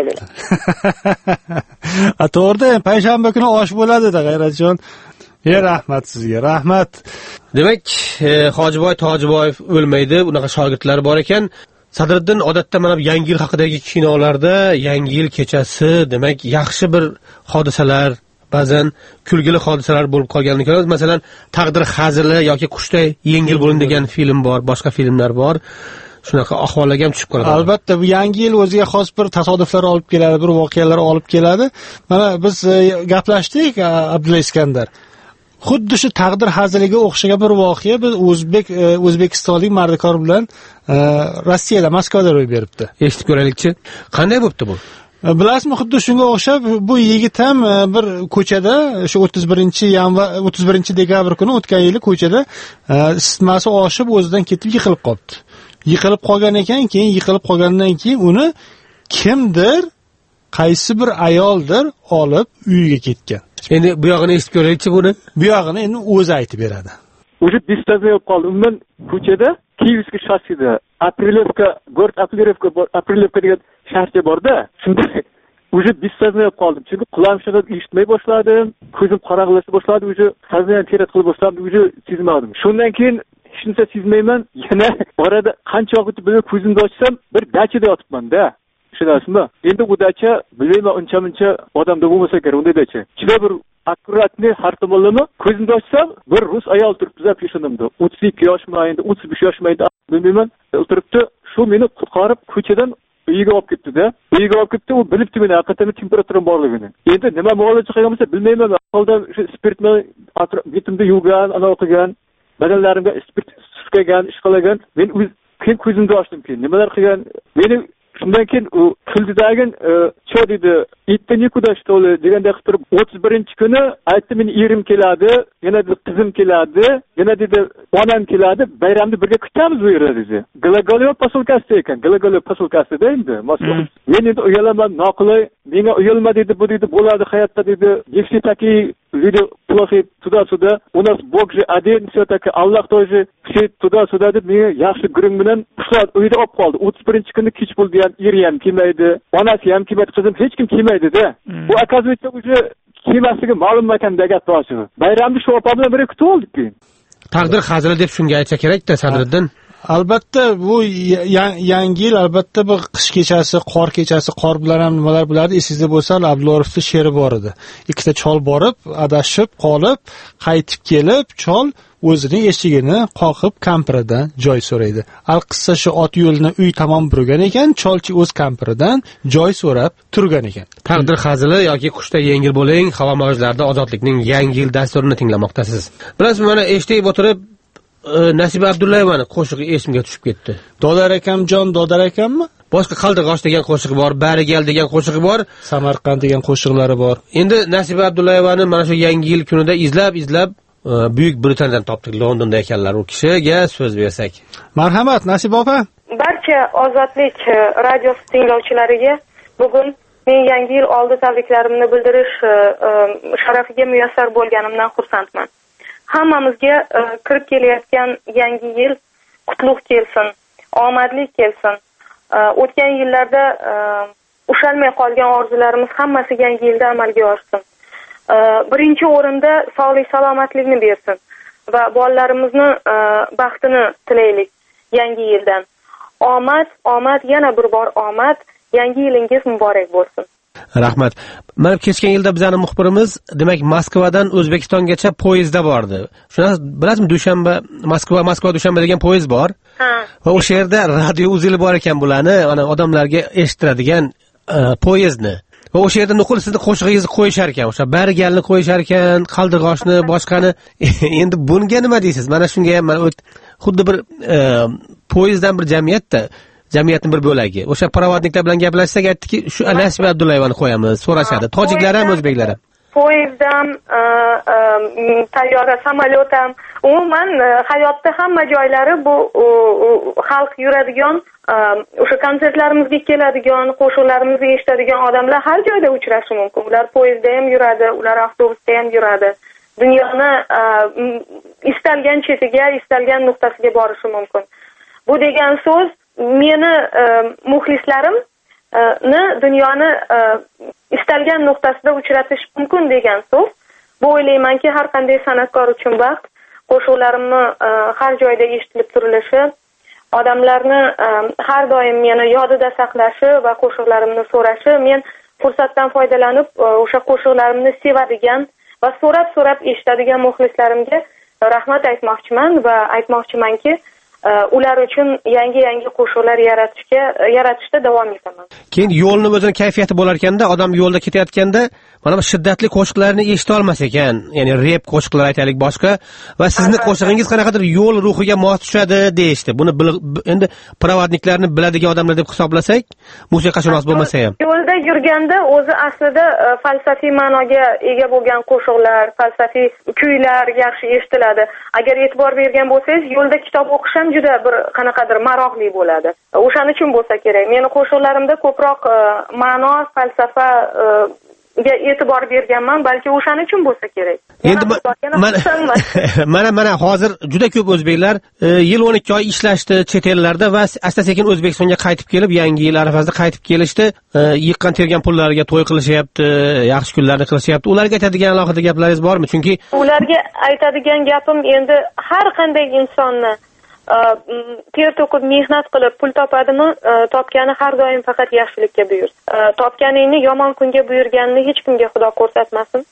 A to'g'ri, payshanba kuni osh bo'ladi-da G'ayratjon. Ey rahmat sizga, rahmat. Demak, Hojiboy Tojiboyev o'lmaydi, unaqa shogirdlari bor ekan. Sadriddin odatda mana bu yangi yil haqidagi kinolarda yangi yil kechasi, demak, yaxshi bir hodisalar, ba'zan kulgili hodisalar bo'lib qolganini ko'ramiz. Masalan, Taqdir hazili yoki Qushday yengil bo'lin degan film bor, boshqa filmlar bor. Shunaqa ahvollarga ham tushib qoladi. Albatta, bu yangi yil o'ziga xos bir tasodiflar olib keladi, bir voqealar olib keladi. Mana biz gaplashdik Abdulla Iskandar. Xuddi shu Taqdir haziliga o'xshagan bir voqea biz o'zbek o'zbekistonlik mardikor bilan Rossiyada, Moskvada ro'y beribdi. Eshitib ko'raylikchi. Qanday bo'pti bu? Bilasizmi, xuddi shunga o'xshab bu yigit ham bir ko'chada shu o'ttiz birinchi yanvar o'ttiz birinchi dekabr kuni o'tgan yili ko'chada isitmasi oshib o'zidan ketib yiqilib qoldi. Yiqilib qolgan ekan, keyin yiqilib qolgandan keyin uni kimdir, qaysi bir ayoldir olib uyiga ketgan. Endi bu yog'ini eshitib ko'raylikchi buni. Bu yog'ini endi o'zi aytib beradi. Уже distansiya bo'lib qoldi. Undan ko'chada Kiyevskiy shossida Aprilevka, город Aprilevka, Aprilevka degan shaharcha bor-da. Shunda уже distansiya bo'lib qoldim. Chunki quloqim shunday eshitmay boshladim, ko'zim qorong'ilashib boshladi, уже soznani teret qilib boshladim, уже sezmadim. Shundan keyin hech narsa sezmayman. Yana orada qancha vaqt bilan ko'zimni ochsam, bir dachada yotibman-da. Tushunasizmi? Endi bu dacha bilmayman, uncha-muncha odamda bo'lmasa kerak, unday dacha. Juda bir akkuratni har tomonlama ko'zimni ochsam bir rus ayol turibdi peshonamda. o'ttiz ikki yoshmaydi, o'ttiz besh yoshmaydi, bilmayman, o'tiribdi. Shu meni qutqarib ko'chadan uyiga olib ketdi-da. Uyiga olib ketdi, u bilibdi meni haqiqatan temperaturam borligini. Endi nima muolaja qilgan bo'lsa bilmayman. Holdan shu spirtni betimda yuvgan, ana o'qigan, badanlarimga spirt surkagan, ish qilgan. Men o'z keyin ko'zimni ochdim keyin. Nimalar qilgan? Meni shundan keyin u kuldidagi cho dedi, "Itni nikuda shtoli" deganda qilib turib, o'ttiz birinchi kuni aytdi, "Meni erim keladi, yana dedi qizim keladi, yana dedi onam keladi, bayramni birga kutamiz bu yerda" dedi. Glagolyo posilkasida ekan, Glagolyo posilkasida endi. Men endi uyalaman, noqulay, menga uyalma dedi, bu dedi bo'ladi hayotda dedi. Если такие люди плохие туда-сюда, у нас Бог же один, все-таки Alloh тоже все туда-сюда deb meni yaxshi guring bilan ushlab uyda olib qoldi. o'ttiz birinchi kuni kech bo'ldi ham, eri ham kelmaydi, onasi ham kelmaydi, qizim hech kim kelmaydi-da. Bu оказывается уже kemasligi ma'lum ekanda gap boshi. Bayramni shu opa bilan birga kutib oldik keyin. Taqdir hazili deb shunga aytsa kerak-da Sadriddin. Albatta bu yangi yil, albatta bu qish kechasi, qor kechasi, qor bilan ham nimalar bo'lardi. Esingizda bo'lsa, Abdullarovda she'ri bor edi. Ikkita chol borib, adashib qolib, qaytib kelib, chol o'zining eshigini qoqib kampiridan joy so'raydi. Al-qissa shu ot yo'lini uy tomon burgan ekan, cholchi o'z kampiridan joy so'rab turgan ekan. Taqdir hazili yoki qushda yengil bo'ling, havo mavjlarida ozodlikning yangi yil dasturini tinglamoqdasiz. Biroz mana eshitib o'tirib Nasiba Abdullayevani qo'shig'i esimga tushib ketdi. Dodar akamjon, Dodar akammi? Boshqa Qaldirg'och degan qo'shig'i bor, Barigal degan qo'shig'i bor, Samarqand degan qo'shiqlari bor. Endi Nasiba Abdullayevani mana shu yangi yil kunida izlab, izlab Buyuk Britaniyadan topdik, Londonda ekanlar. U kishiga so'z bersak. Marhamat, Nasiba opa. Barcha Ozodlik radiosi tinglovchilariga bugun men yangi yil oldi tabriklarimni bildirish sharafiga muyassar bo'lganimdan xursandman. Hammamizga kirib kelayotgan yangi yil qutlug' kelsin, omadli kelsin. O'tgan yillarda ushalmay qolgan orzularimiz hammasi yangi yilda amalga oshsin. Birinchi o'rinda sog'lik, salomatlikni bersin va bolalarimizni baxtini tilaylik yangi yildan. Omad, omad, yana bir bor omad, yangi yilingiz muborak bo'lsin. Rahmat. Mana kechgan yilda bizning muxbirimiz, demak, Moskvadan O'zbekistongacha poyezdda bordi. Shuni bilasizmi, Dushanba, Moskva, Moskva Dushanba degan poyezd bor. Ha. Va o'sha yerda radio uzili bor ekan bularni, ana odamlarga eshittiradigan poyezdni. Va o'sha yerda nuqul sizni qo'shig'ingizni qo'yishar ekan, o'sha Barigalni qo'yishar ekan, Qaldirg'ochni, boshqani. Endi bunga nima deysiz? Mana shunga ham mana xuddi bir poyezddan bir jamiyatda jamiyatning bir bo'lagi. O'sha provodniklar bilan gaplashsak aytdiki, shu Nasiba Abdullayevani qo'yamiz, so'rashadi. Tojiklar ham, o'zbeklar ham. Poyezdam, tayyora, samolyot ham, umuman hayotda hamma joylari bu xalq yuradigan, o'sha konsertlarimizga keladigan, qo'shiqlarimizni eshitadigan odamlar har joyda uchrashi mumkin. Ular poyezdda ham yuradi, ular avtobusda ham yuradi. Dunyoni istalgan chetiga, istalgan nuqtasiga borishi mumkin. Bu degan so'z meni muxlislarim ni dunyoni istalgan nuqtasida uchratish mumkin degan so'z. Bu o'ylaymanki har qanday san'atkor uchun baxt. Qo'shiqlarimni har joyda eshitilib turilishi, odamlarni har doim meni yodida saqlashi va qo'shiqlarimni so'rashi, men fursatdan foydalanib o'sha qo'shiqlarimni sevadigan va so'rab-so'rab eshitadigan muxlislarimga rahmat aytmoqchiman va aytmoqchimanki, ular uchun yangi-yangi qo'shiqlar yaratishga yaratishda davom etaman. Keyin yo'lning o'zini kayfiyati bo'lar ekanda, odam yo'lda ketayotganda mana bu shiddatli qo'shiqlarni eshita olmas ekan. Ya'ni rep qo'shiqlar aytaylik boshqa va sizning qo'shig'ingiz qanaqadir yo'l ruhiga mos tushadi deyishdi. Buni endi provodniklarni biladigan odamlar deb hisoblasak, musiqashunos bo'lmasa ham. Yo'lda yurganda o'zi aslida falsafiy ma'noga ega bo'lgan qo'shiqlar, falsafiy kuylar yaxshi eshitiladi. Agar e'tibor bergan bo'lsangiz, yo'lda kitob o'qish ham juda bir qanaqadir maroqli bo'ladi. O'shaning uchun bo'lsa kerak. Meni qo'shiqlarimda ko'proq ma'no, falsafa ga e'tibor berganman, balki o'shaning uchun bo'lsa kerak. Endi mana mana hozir juda ko'p o'zbeklar yil o'n ikki oy ishlashdi chet ellarda va asta-sekin O'zbekistonga qaytib kelib, yangi yil arafasida qaytib kelishdi, yiqqan tergan pullariga to'y qilishyapti, yaxshi kunlarni qilishyapti. Ularga aytadigan alohida gaplaringiz bormi? Chunki ularga aytadigan gapim endi har qanday insonni ter to'kib mehnat qilib pul topadimi, topgani har doim faqat yaxshilikka buyursin. Topganingni yomon kunga buyurganini hech kimga Xudo ko'rsatmasin.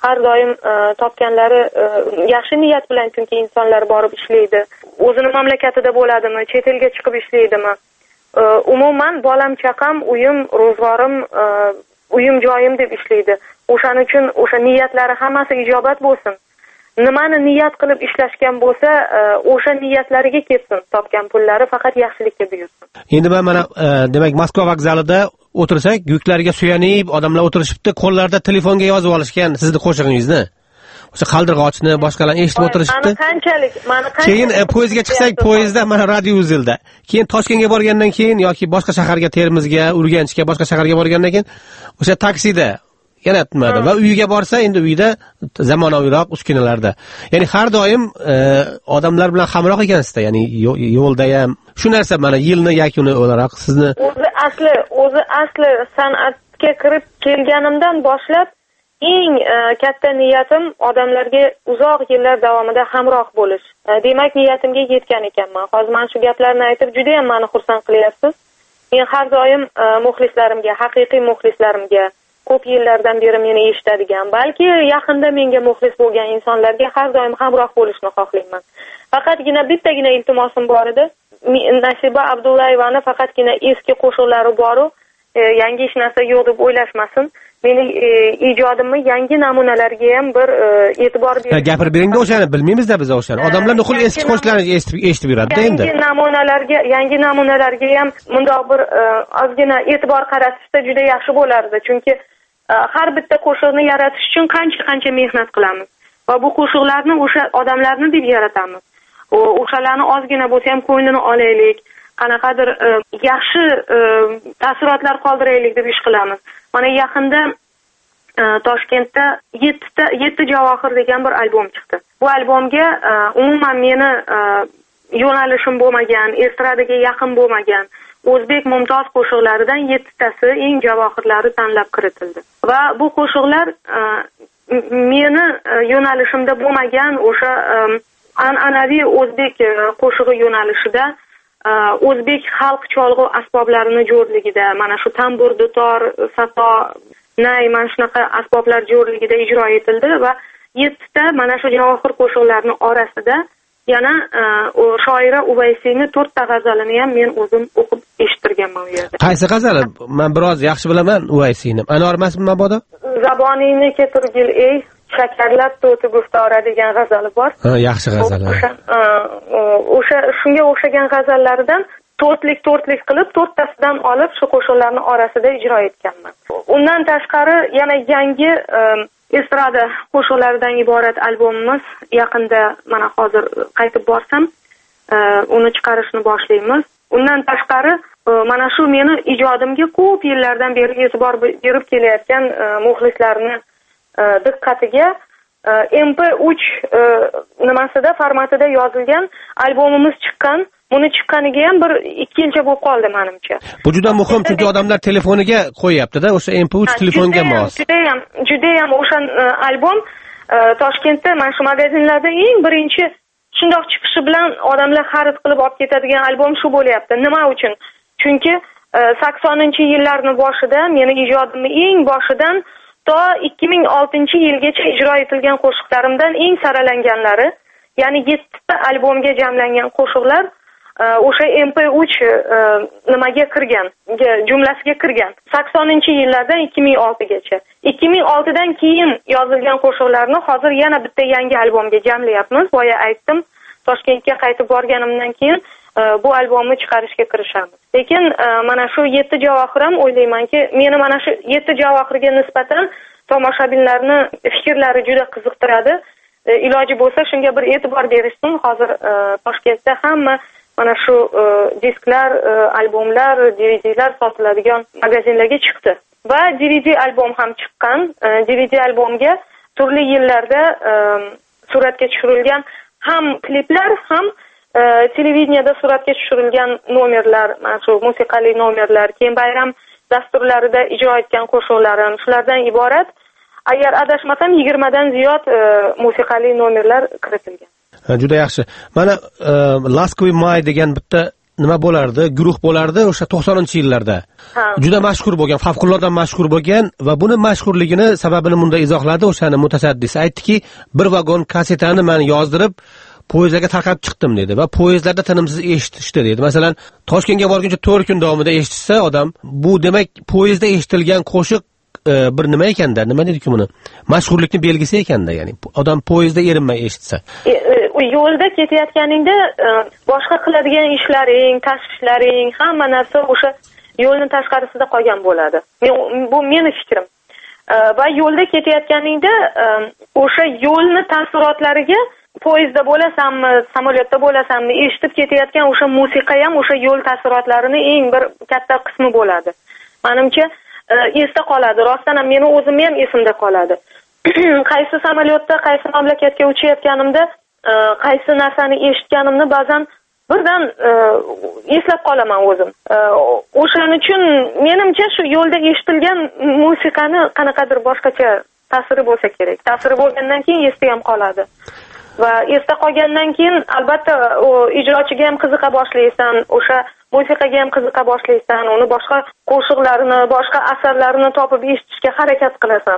har doim topganlari yaxshi niyat bilan, chunki insonlar borib ishlaydi. O'zini mamlakatida bo'ladimi, chet elga chiqib ishlaydimi? Umuman bolam chaqam, uyim, ro'zg'orim, uyim joyim deb ishlaydi. O'shaning uchun o'sha niyatlari hammasi ijobat bo'lsin. Nimani niyat qilib ishlashgan bo'lsa, o'sha niyatlariga ketsin. Topgan pullari faqat yaxshilikka buyursin. Endi men mana demak Moskva vokzalida o'tirsak, yuklarga suyanib odamlar o'tirishibdi, qo'llarida telefonga yozib olishgan sizni qo'shig'ingizni. O'sha qaldirg'ochni boshqalarni eshitib o'tirishibdi. Mana qanchalik, mana qanchalik. Keyin poyezdga chiqsak, poyezdda mana radio uzildi. Keyin Toshkentga borgandan keyin yoki boshqa shaharga, Termizga, Urganchga, boshqa shaharga borgandan keyin o'sha taksida yana aytmadi va uyiga borsa, endi uyda zamonaviyroq uskunalarda. Ya'ni har doim odamlar bilan hamroh ekansizda, ya'ni yo'lda ham. Shu narsa mana yilni yakuni o'laroq sizni o'zi asli, o'zi asli san'atga kirib kelganimdan boshlab eng katta niyatim odamlarga uzoq yillar davomida hamroh bo'lish. Demak, niyatimga yetgan ekanman. Hozir men shu gaplarni aytib juda ham meni xursand qilyapsiz. Men har doim muxlislarimga, haqiqiy muxlislarimga, ko'p yillardan beri meni eshitadigan, balki yaqinda menga muxlis bo'lgan insonlarga har doim hamroh bo'lishni xohlayman. Faqatgina bittagina iltimosim bor edi. Nasiba Abdullayevani faqatgina eski qo'shiqlari bor-u, yangi hech narsa yo'q deb o'ylashmasin. Meni ijodimni yangi namunalarga ham bir e'tibor bering. Gapirib bering-da, o'shani bilmaymiz-da biz o'shani. Odamlar nuqul eski qo'shiqlarni eshitib eshitib yuradi-da endi. Yangi namunalarga, yangi namunalarga ham bundoq bir ozgina e'tibor qaratishsa juda yaxshi bo'lardi, chunki har bitta qo'shiqni yaratish uchun qancha-qancha mehnat qilamiz va bu qo'shiqlarni o'sha odamlarni deb yaratamiz. O'shalarni ozgina bo'lsa ham ko'nglini olaylik, qanaqadir yaxshi taassurotlar qoldiraylik deb ish qilamiz. Mana yaqinda Toshkentda yetti javohir degan bir albom chiqdi. Bu albomga umuman meni yo'nalishim bo'lmagan, estradaga yaqin bo'lmagan o'zbek mumtoz qo'shiqlaridan yettitasi eng javohirlari tanlab kiritildi. Va bu qo'shiqlar meni yo'nalishimda bo'lmagan o'sha an'anaviy o'zbek qo'shig'i yo'nalishida o'zbek xalq cholg'u asboblarini jo'rligida, mana shu tambur, dutor, sato, nay, mana shunaqa asboblar jo'rligida ijro etildi va yettita mana shu javohir qo'shiqlarning orasida yana shoira Uvaysiyning to'rtta g'azalini ham men o'zim o'qib eshittirganman u yerda. Qaysi g'azali? Men biroz yaxshi bilaman Uvaysiyni. Anor emasmi mabodo? Zaboningni keturgil ey, shakarlab to'ti guftora degan g'azali bor. Ha, yaxshi g'azal. O'sha shunga o'xshagan g'azallaridan to'rtlik to'rtlik qilib to'rttasidan olib shu qo'shiqlarni orasida ijro etganman. Undan tashqari yana yangi estrada qo'shiqlaridan iborat albomimiz yaqinda mana hozir qaytib borsam uni chiqarishni boshlaymiz. Undan tashqari mana shu meni ijodimga ko'p yillardan beri e'tibor berib kelayotgan muxlislarni diqqatiga M P uch nimasida formatida yozilgan albomimiz chiqqan. Buni chiqqaniga ham bir ikki yilcha bo'lib qoldi menimcha. Bu juda muhim, chunki odamlar telefoniga qo'yapti-da, o'sha M P uch telefonga mos. Juda ham, juda ham o'sha albom Toshkentda mana shu magazinlarda eng birinchi shundoq chiqishi bilan odamlar xarid qilib olib ketadigan albom shu bo'lyapti. Nima uchun? Chunki saksoninchi yillarning boshida, meni ijodimning eng boshidan to ikki ming oltinchi yilgacha ijro etilgan qo'shiqlarimdan eng saralanganlari, ya'ni yettita albomga jamlangan qo'shiqlar o'sha M P uch nimaga kirgan, jumlasiga kirgan. saksoninchi yillardan ikki ming oltigacha. ikki ming oltidan keyin yozilgan qo'shiqlarni hozir yana bitta yangi albomga jamlayapmiz. Boya aytdim, Toshkentga qaytib borganimdan keyin bu albomni chiqarishga kirishamiz. Lekin mana shu yetti javohir ham o'ylaymanki, meni mana shu yetti javohirga nisbatan tomoshabinlarni fikrlari juda qiziqtiradi. Iloji bo'lsa shunga bir e'tibor berishsin. Hozir Toshkentda hamma mana shu disklar, albomlar, D V D'lar sotiladigan magazinlarga chiqdi. Va D V D albom ham chiqqan. D V D albomga turli yillarda suratga tushirilgan ham kliplar, ham televideniyada suratga tushirilgan nomerlar, mana shu musiqali nomerlar, keyin bayram dasturlarida ijro etgan qo'shiqlarim, shulardan iborat. Agar adashmasam yigirmadan ziyod musiqali nomerlar kiritilgan. Ha, juda yaxshi. Mana Laskoy May degan bitta nima bo'lardi, guruh bo'lardi o'sha to'qsoninchi yillarda. Juda mashhur bo'lgan, favqulodda mashhur bo'lgan va buni mashhurligini sababini bunda izohladi o'shani mutasaddis. Aytdiki, bir vagon kasetani men yozdirib poyezdlarga tarqab chiqdim dedi va poyezdlarda tinimsiz eshitishdi dedi. Masalan, Toshkentga borguncha to'rt kun davomida eshitsa odam, bu demak poyezdda eshitilgan qo'shiq e, bir nima ekanda, nima deydi-ku buni? Mashhurlikning belgisi ekanda, ya'ni odam poyezdda erinmay eshitsa. E, e, yo'lda ketayotganingda e, boshqa qiladigan ishlaring, tashvishlaring, hamma narsa o'sha yo'lning tashqarisida qolgan bo'ladi. Men, bu meni fikrim. E, va yo'lda ketayotganingda e, o'sha yo'lni taassurotlariga poyezdda bo'lasanmi, samolyotda bo'lasanmi, eshitib ketayotgan o'sha musiqa ham o'sha yo'l taassurotlarini eng bir katta qismi bo'ladi. Menimcha e, esda qoladi. Rostdan ham meni o'zim ham esimda qoladi. Qaysi samolyotda, qaysi mamlakatga uchayotganimda, e, qaysi narsani eshitganimni ba'zan birdan e, eslab qolaman o'zim. E, o'shaning uchun menimcha shu yo'lda eshitilgan musiqani qanaqadir boshqacha ta'siri bo'lsa kerak. Ta'siri bo'lgandan keyin esda ham qoladi. Va esda qolgandan keyin albatta o ijrochiga ham qiziqa boshlaysan, o'sha musiqaga ham qiziqa boshlaysan, uni boshqa qo'shiqlarini, boshqa asarlarini topib eshitishga harakat qilasan.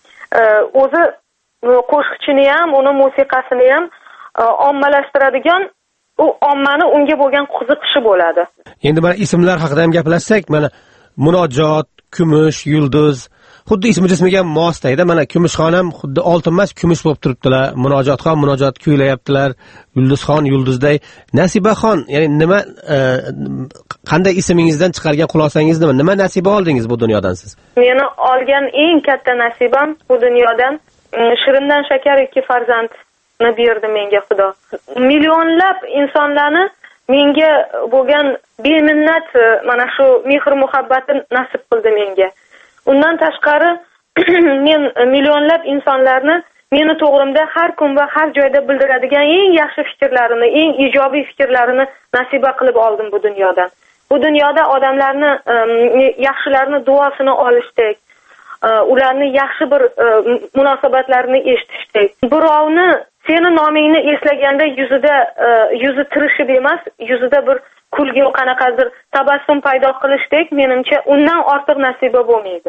O'zi qo'shiqchini ham, uni musiqasini ham ommalashtiradigan u ommani unga bo'lgan qiziqishi bo'ladi. Endi mana ismlar haqida ham gaplashsak, mana Munojot, Kumush, Yulduz xuddi ismi jismiga mos deydi. Mana Kumushxon ham xuddi oltin emas, kumush bo'lib turibdilar. Munojotxon munojot kuylayaptilar. Yulduzxon yulduzday. Nasibaxon, ya'ni nima e, qanday ismingizdan chiqargan xulosangiz nima? Nima nasiba oldingiz bu dunyodan siz? Meni olgan eng katta nasibam bu dunyodan shirindan shakar ikki farzandni berdi menga Xudo. Millionlab insonlarni menga bo'lgan beminnat mana shu mehr muhabbatni nasib qildi menga. Undan tashqari men millionlab insonlarni meni to'g'rimda har kun va har joyda bildiradigan eng yaxshi fikrlarini, eng ijobiy fikrlarini nasiba qilib oldim bu dunyodan. Bu dunyoda odamlarni yaxshilarni duosini olishdik, ularni yaxshi bir munosabatlarini eshitishdik. Birovni seni nomingni eslaganda yuzida yuzi tirishib emas, yuzida bir kulgi qanaqadir tabassum paydo qilishdek, menimcha undan ortiq nasiba bo'lmaydi.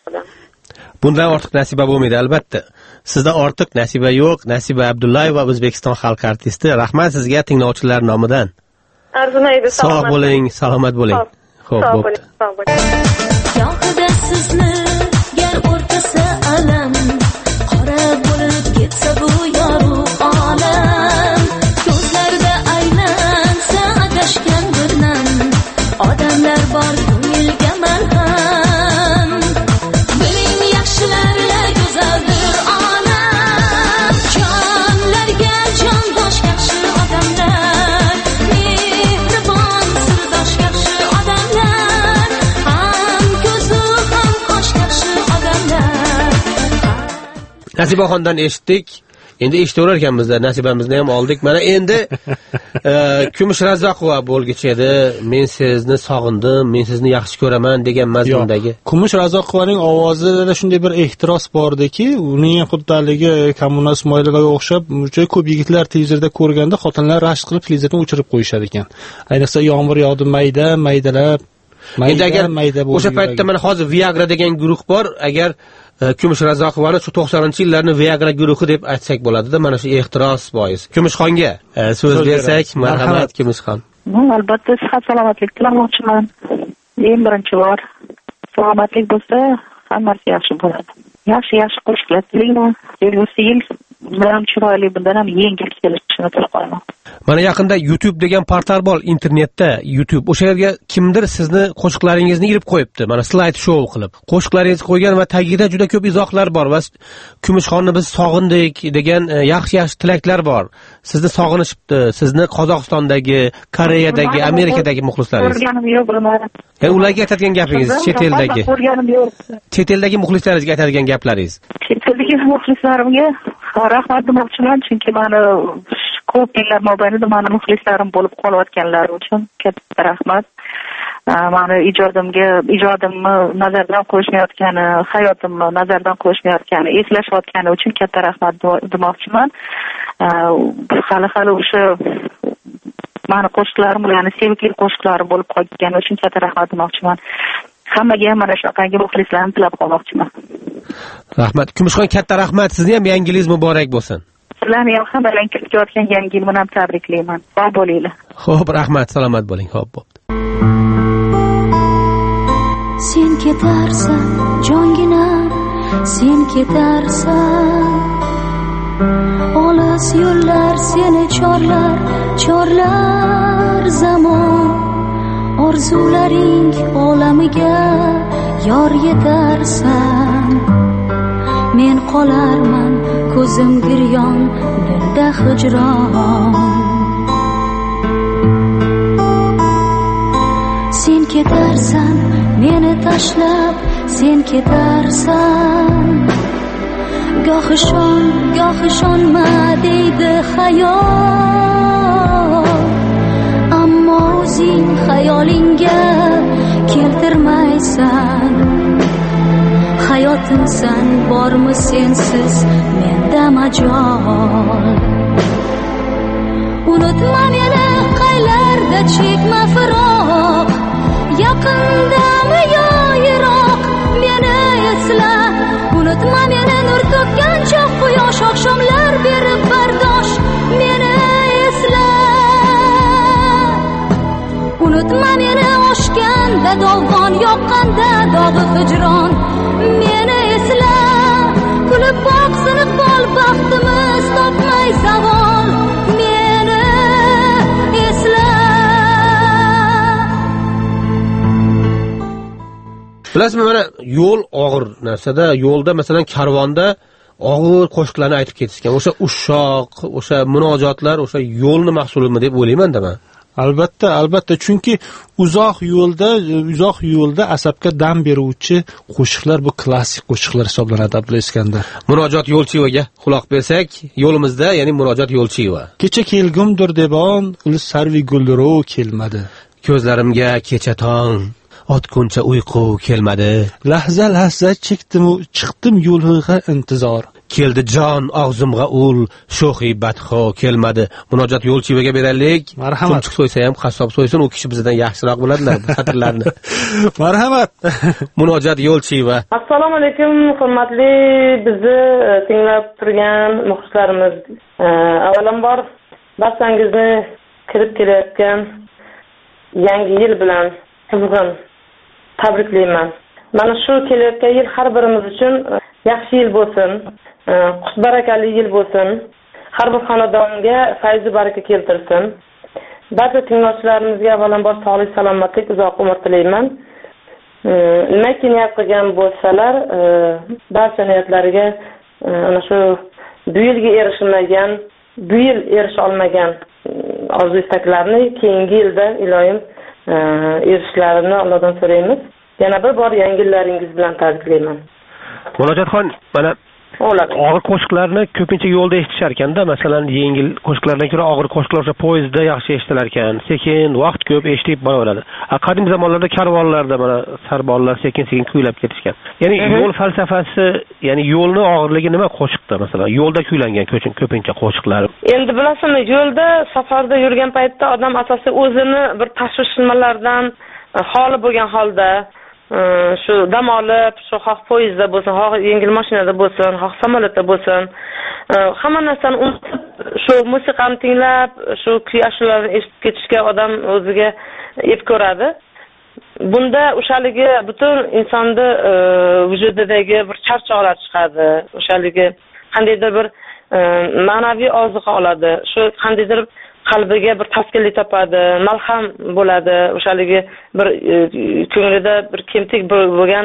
Bundan ortiq nasiba bo'lmaydi albatta. Sizda ortiq nasiba yo'q. Nasiba Abdullayeva, O'zbekiston xalq artisti. Rahmat sizga tinglovchilar nomidan. Arzimaydi, sog' bo'ling, salomat bo'ling. Xo'p, bo'pti. Sog' bo'ling. Yoqida sizni gar o'rtasa alam, qora bo'lib ketsa bu yorug' olam. Ko'zlarda aylansa adashgan bir nam, odamlar bor ko'ngilga malham. Biling yaxshilarga go'zaldir olam, jonlarga jondosh yaxshi odamlar, mehribon sirdosh yaxshi odamlar, ham ko'zu ham qosh yaxshi odamlar. Nasibaxondan eshitdik. Endi eshitaverar ekanmiz-da, nasibamizni ham oldik. Mana endi e, Kumush Razzoqova bo'lgichi edi. Men sizni sog'indim, men sizni yaxshi ko'raman degan mazmundagi. Kumush Razzoqovaning ovozida shunday bir ehtiros bordiki, uning xuddi haligi Kommunal Ismoilovga o'xshab, juda ko'p yigitlar televizorda ko'rganda xotinlar rashk qilib televizorni o'chirib qo'yishar ekan. Ayniqsa yomg'ir yog'di mayda, maydalab. Endi agar o'sha paytda mana hozir Viagra degan guruh bor, agar Kumush Razzoqovani shu to'qsoninchi yillarning Viagra guruhi deb aytsak bo'ladi-da, mana shu ehtiros bois. Kumushxonga so'z bersak, marhamat Kumushxon. Albatta, sihat salomatlik tilamoqchiman. Eng birinchi bor salomatlik bo'lsa, hammasi yaxshi bo'ladi. Yaxshi yaxshi qo'shiqlar tinglang. Kelgusi yil bundan chiroyli, bundan ham yengil kelishini tilab qolaman. Mana yaqinda YouTube degan portal bor internetda, YouTube. O'sha yerga kimdir sizni qo'shiqlaringizni irib qo'yibdi. Mana slide show qilib. Qo'shiqlaringizni qo'ygan va tagida juda ko'p izohlar bor va Kumushxonni biz sog'indik degan yaxshi-yaxshi tilaklar bor. Sizni sog'inishibdi. Sizni Qozog'istondagi, Koreyadagi, Amerikadagi muxlislaringiz. Ko'rganim yo'q, bilmadim. Ya'ni ularga aytadigan gapingiz, chet eldagi. Ko'rganim yo'q. Chet eldagi muxlislaringizga aytadigan gaplaringiz. Chet eldagi muxlislarimga rahmat demoqchiman, chunki meni ko'p yillar mobaynida meni muxlislarim bo'lib qolayotganlari uchun katta rahmat. Meni ijodimga, ijodimni nazardan qo'yishmayotgani, hayotimni nazardan qo'yishmayotgani, eslashayotgani uchun katta rahmat demoqchiman. Hali hali o'sha mani qo'shiqlarim ularni sevgi qo'shiqlari bo'lib qolgani uchun katta rahmat demoqchiman. Hammaga ham mana shunaqangi muxlislarimni tilab qolmoqchiman. Rahmat. Kumushxon, katta rahmat. Sizni ham yangilingiz muborak bo'lsin. Sizlarni ham hammalarni kelayotgan yangi yil bilan tabriklayman. Sog' bo'linglar. Xo'p, rahmat. Salomat bo'ling. Xo'p, bo'pti. Sen ketarsan, jonginam, sen ketarsan. Olis yo'llar seni chorlar, chorlar zamon. Orzularing olamiga yor yetarsan. Men qolarman ko'zim giryon, dilda hijron. Sen ketarsan, meni tashlab, sen ketarsan. Goh ishon, goh ishonma deydi xayol. Ammo o'zing xayolingga keltirmaysan. Hayotimsan, bormi sensiz menda majol. Unutma meni qaylarda chekma firoq. Yaqindami yo yiroq, meni esla. Unutma meni nur to'kkan choq quyosh, oqshomlar berib bardosh, meni esla. Unutma meni oshganda dovon, yoqqanda dog'i hijron, meni esla. Kulib boq siniq bol, baxtimiz topmay savol, meni esla. Bilasizmi, mana yo'l og'ir narsada, yo'lda masalan karvonda og'ir qo'shiqlarni aytib ketishgan. O'sha ushoq, o'sha munojotlar, o'sha yo'lni mahsulimi deb o'ylayman-da men. Albatta, albatta, chunki uzoq yo'lda, uzoq yo'lda asabga dam beruvchi qo'shiqlar bu klassik qo'shiqlar hisoblanadi, Abdulla Iskandar. Munojot Yo'lchiyevga quloq bersak, yo'limizda, ya'ni Munojot Yo'lchiyeva. Kecha kelgumdir debon, ul sarvi gulduro kelmadi. Ko'zlarimga kecha tong otguncha uyqu kelmadi. Lahza lahza chekdim, chiqdim yo'lga intizor. Keldi jon og'zimga ul, sho'xi badxo kelmadi. Munojot Yo'lchiyevaga beraylik. Marhamat. Chumchuq so'ysa ham qassob so'ysin, u kishi bizdan yaxshiroq biladilar bu xatarlarni. Marhamat. Munojot Yo'lchiyeva. Assalomu alaykum, hurmatli bizni tinglab turgan muxlislarimiz. Avvalambor barchangizni kirib kelayotgan yangi yil bilan qizg'in tabriklayman. Mana shu kelayotgan yil har birimiz uchun yaxshi yil bo'lsin, qush barakali yil bo'lsin, har bir xonadonga fayz va baraka keltirsin. Barcha tinglovchilarimizga avvalambor sog'lik, salomatlik, uzoq umr tilayman. Nimaki niyat qilgan bo'lsalar, barcha niyatlariga ana shu bu yilga erishilmagan, bu yil erisha olmagan orzu istaklarni keyingi yilda iloyim erishishlarini Allohdan so'raymiz. Yana bir bor yangi yillaringiz bilan tabriklayman. Munojatxon, mana og'ir qo'shiqlarni ko'pincha yo'lda eshitishar ekanda, masalan, yengil qo'shiqlardan ko'ra og'ir qo'shiqlar o'sha poyezdda yaxshi eshitilar ekan. Sekin, vaqt ko'p eshitib boraveradi. Qadim zamonlarda karvonlarda mana sarbonlar sekin-sekin kuylab ketishgan. Ya'ni yo'l falsafasi, ya'ni yo'lni og'irligi nima qo'shiqda, masalan, yo'lda kuylangan ko'pincha qo'shiqlar. Endi bilasizmi, yo'lda safarda yurgan paytda odam asosan o'zini bir tashvishlardan xoli bo'lgan holda shu dam olib, shu xoh poyezdda bo'lsin, xoh yengil mashinada bo'lsin, xoh samolyotda bo'lsin, hamma narsani unutib, shu musiqani tinglab, shu kuy ashulalarni eshitib ketishga odam o'ziga ep ko'radi. Bunda o'shaligi butun insonni vujudidagi bir charchoqlar chiqadi. O'shaligi qandaydir bir ma'naviy ozuqa oladi. Shu qandaydir qalbiga bir taskinlik topadi, malham bo'ladi, o'shaligi bir ko'nglida bir kemtik bo'lgan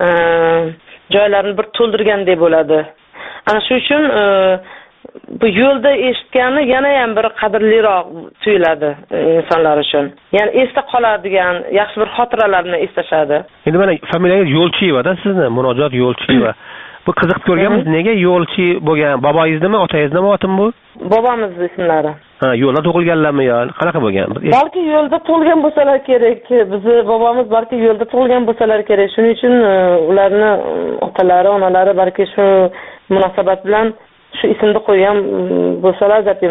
joylarni bir to'ldirgandek bo'ladi. Ana shu uchun bu yo'lda eshitgani yana ham bir qadrliroq tuyuladi insonlar uchun. Ya'ni esda qoladigan yaxshi bir xotiralarni eslashadi. Endi mana familiyangiz Yo'lchiyeva-da sizni, Munojot Yo'lchiyeva. Bu qiziqib ko'rganmiz, nega yo'lchi bo'lgan? Boboingiznimi, otangizmi otim bu? Bobomizning ismlari. Ha, yo'lda tug'ilganlarmi yo qanaqa bo'lgan? Balki yo'lda tug'ilgan bo'lsalar kerak. Bizi bobomiz balki yo'lda tug'ilgan bo'lsalar kerak. Shuning uchun ularni otalari, onalari balki shu munosabat bilan shu ismni qo'ygan bo'lsalar zot emas.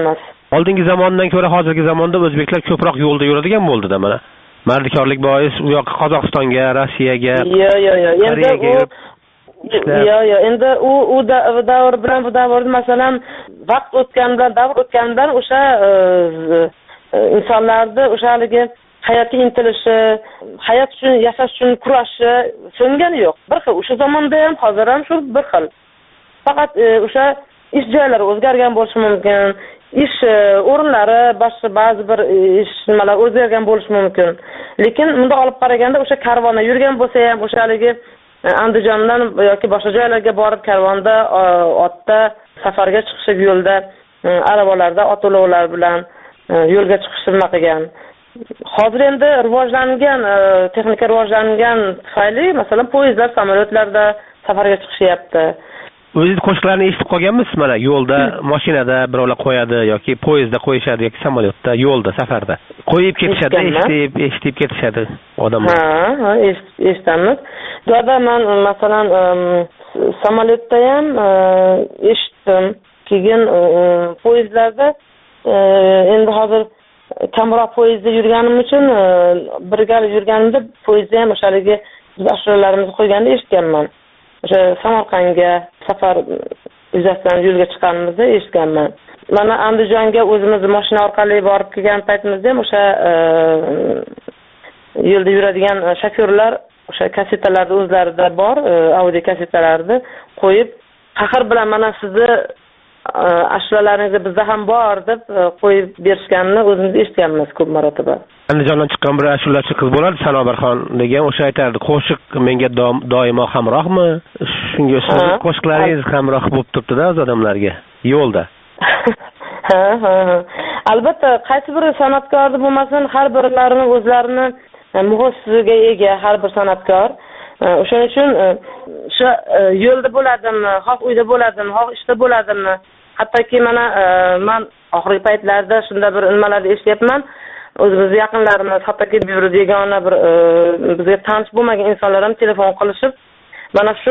Oldingi zamondan ko'ra hozirgi zamonda o'zbeklar ko'proq yo'lda yuradigan bo'ldi-da mana. Mardikorlik bois u yoqqa Qozog'istonga, Rossiyaga, yo yo yo endi u yo yo endi u u davr bilan bu davr masalan vaqt o'tgan bilan davr o'tgan bilan o'sha insonlarni o'shaligi hayotga intilishi, hayot uchun yashash uchun kurashi so'ngani yo'q. Bir xil o'sha zamonda ham, hozir ham shu bir xil. Faqat o'sha ish joylari o'zgargan bo'lishi mumkin, ish o'rinlari, boshqa ba'zi bir ish nimalar o'zgargan bo'lishi mumkin. Lekin bunda olib qaraganda o'sha karvonda yurgan bo'lsa ham, o'shaligi Andijondan yoki boshqa joylarga borib karvonda otda safarga chiqishib yo'lda arabalarda otolovlar bilan yo'lga chiqishib qilgan. Hozir endi rivojlangan, texnika rivojlangan tufayli, masalan, poyezdlar, samolyotlarda safarga chiqishyapti. O'zingiz qo'shiqlarni eshitib qolganmisiz? Mana yo'lda, mashinada birovlar qo'yadi yoki poyezdda qo'yishadi yoki samolyotda, yo'lda, safarda. Qo'yib ketishadi, eshitib, eshitib ketishadi odamlar. Ha, ha, eshitamiz. Yo'da men masalan samolyotda ham eshitdim. Keyin poyezdlarda endi hozir kamroq poyezdda yurganim uchun birga yurganimda poyezdda ham o'shaligi biz ashulalarimizni qo'yganda eshitganman. O'sha Samarqandga safar yuzasidan yo'lga chiqqanimizda eshitganman. Mana Andijonga o'zimiz mashina orqali borib kelgan paytimizda ham o'sha yo'lda yuradigan shofyorlar o'sha kasetalarda o'zlarida bor, audio kasetalarni qo'yib, qahr bilan mana sizni ashulalaringiz bizda ham bor deb qo'yib berishganini o'zimiz eshitganmiz ko'p marotaba. Andijondan chiqqan bir ashulachi qiz bo'ladi, Sanobarxon degan, o'sha aytardi, qo'shiq menga doimo hamrohmi? Shunga sizni qo'shiqlaringiz hamroh bo'lib turibdi-da o'z odamlarga yo'lda. Ha, ha. Albatta, qaysi bir san'atkorni bo'lmasin, har birlarini o'zlarini muhosiga ega har bir san'atkor. O'shaning uchun o'sha yo'lda bo'ladimi, xoh uyda bo'ladimi, xoh ishda bo'ladimi, hattoki mana men oxirgi paytlarda shunda bir nimalarni eshityapman. O'zimiz yaqinlarimiz, hattoki bir yagona bir bizga tanish bo'lmagan insonlar ham telefon qilishib, mana shu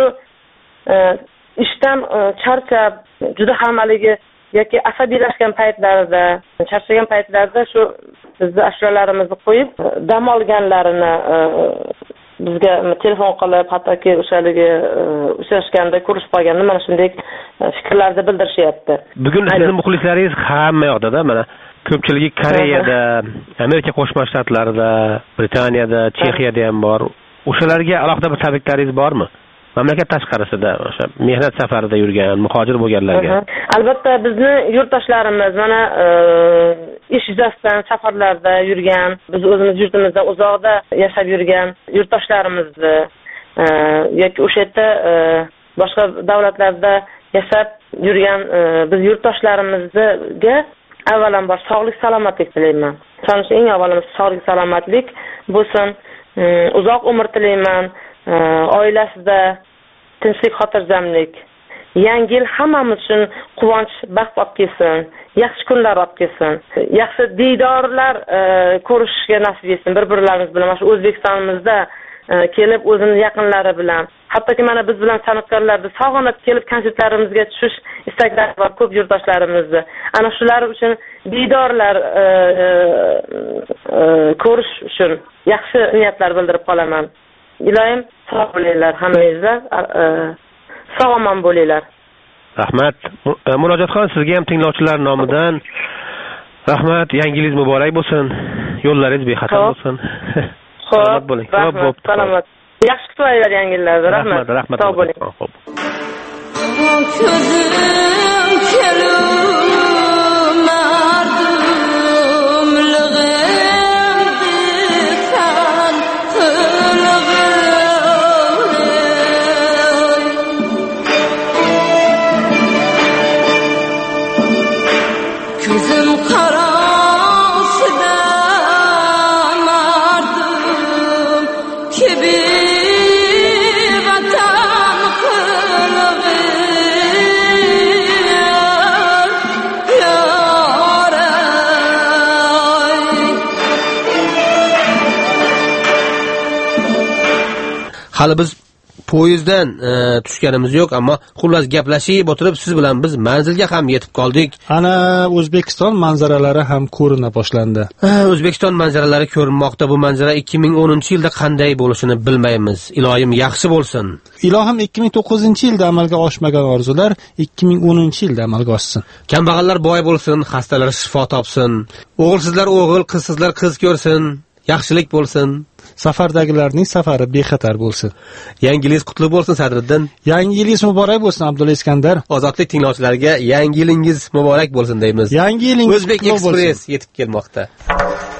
ishdan charchab, juda ham haligi yoki asabiylashgan paytlarida, charchagan paytlarda shu bizning ashulalarimizni qo'yib, dam olganlarini bizga telefon qilib, hattoki o'shaligi uchrashganda, ko'rishib qolganda mana shunday fikrlarni bildirishyapti. Bugun sizning muxlislaringiz hamma yoqda-da, mana ko'pchiligi Koreyada, Amerika Qo'shma Shtatlarida, Britaniyada, Chexiyada ham bor. O'shalarga alohida bir tabriklaringiz bormi? Mamlakat tashqarisida o'sha mehnat safarida yurgan, muhojir bo'lganlarga. Albatta, bizni yurtdoshlarimiz mana ish yuzasidan safarlarda yurgan, biz o'zimiz yurtimizdan uzoqda yashab yurgan yurtdoshlarimizni yoki o'sha yerda boshqa davlatlarda yashab yurgan biz yurtdoshlarimizga avvalambor sog'lik, salomatlik tilayman. So'ng eng avvalimiz sog'lik, salomatlik bo'lsin, uzoq umr tilayman. Oilasida tinchlik, xotirjamlik. Yangi yil hammamiz uchun quvonch, baxt olib kelsin, yaxshi kunlar olib kelsin, yaxshi diydorlar ko'rishga nasib etsin bir-birlarimiz bilan. Mana shu O'zbekistonimizda kelib o'zining yaqinlari bilan, hattoki mana biz bilan san'atkorlarni sog'inib kelib konsertlarimizga tushish istaklari bor ko'p yurtdoshlarimizni. Ana shular uchun diydorlar ko'rish uchun yaxshi niyatlar bildirib qolaman. Iloyim sog' bo'linglar hammangizlar, sog'-omon bo'linglar. Rahmat. Murojaatxon, sizga ham tinglovchilar nomidan rahmat, yangilingiz muborak bo'lsin. Yo'llaringiz bexatar bo'lsin. Salomat bo'ling. Xo'p, bo'pti. Salomat. Yaxshi kutlaylar yangi yillarda. Rahmat. Rahmat. Sog' bo'ling. Xo'p. Hali biz poyezddan e, tushganimiz yo'q, ammo xullas gaplashib o'tirib siz bilan biz manzilga ham yetib qoldik. Ana O'zbekiston manzaralari ham ko'rina boshlandi. Ha, O'zbekiston manzaralari ko'rinmoqda. Bu manzara ikki ming o'ninchi yilda qanday bo'lishini bilmaymiz. Iloyim yaxshi bo'lsin. Ilohim ikki ming to'qqizinchi yilda amalga oshmagan orzular ikki ming o'ninchi yilda amalga oshsin. Kambag'allar boy bo'lsin, xastalar shifo topsin. O'g'ilsizlar o'g'il, qizsizlar qiz ko'rsin. Yaxshilik bo'lsin. Safardagilarning safari bexatar bo'lsin. Yangi yilingiz qutlug' bo'lsin Sadriddin. Yangi yilingiz muborak bo'lsin Abdulla Iskandar. Ozodlik tinglovchilariga yangi yilingiz muborak bo'lsin deymiz. Yangi yilingiz O'zbek Express yetib kelmoqda.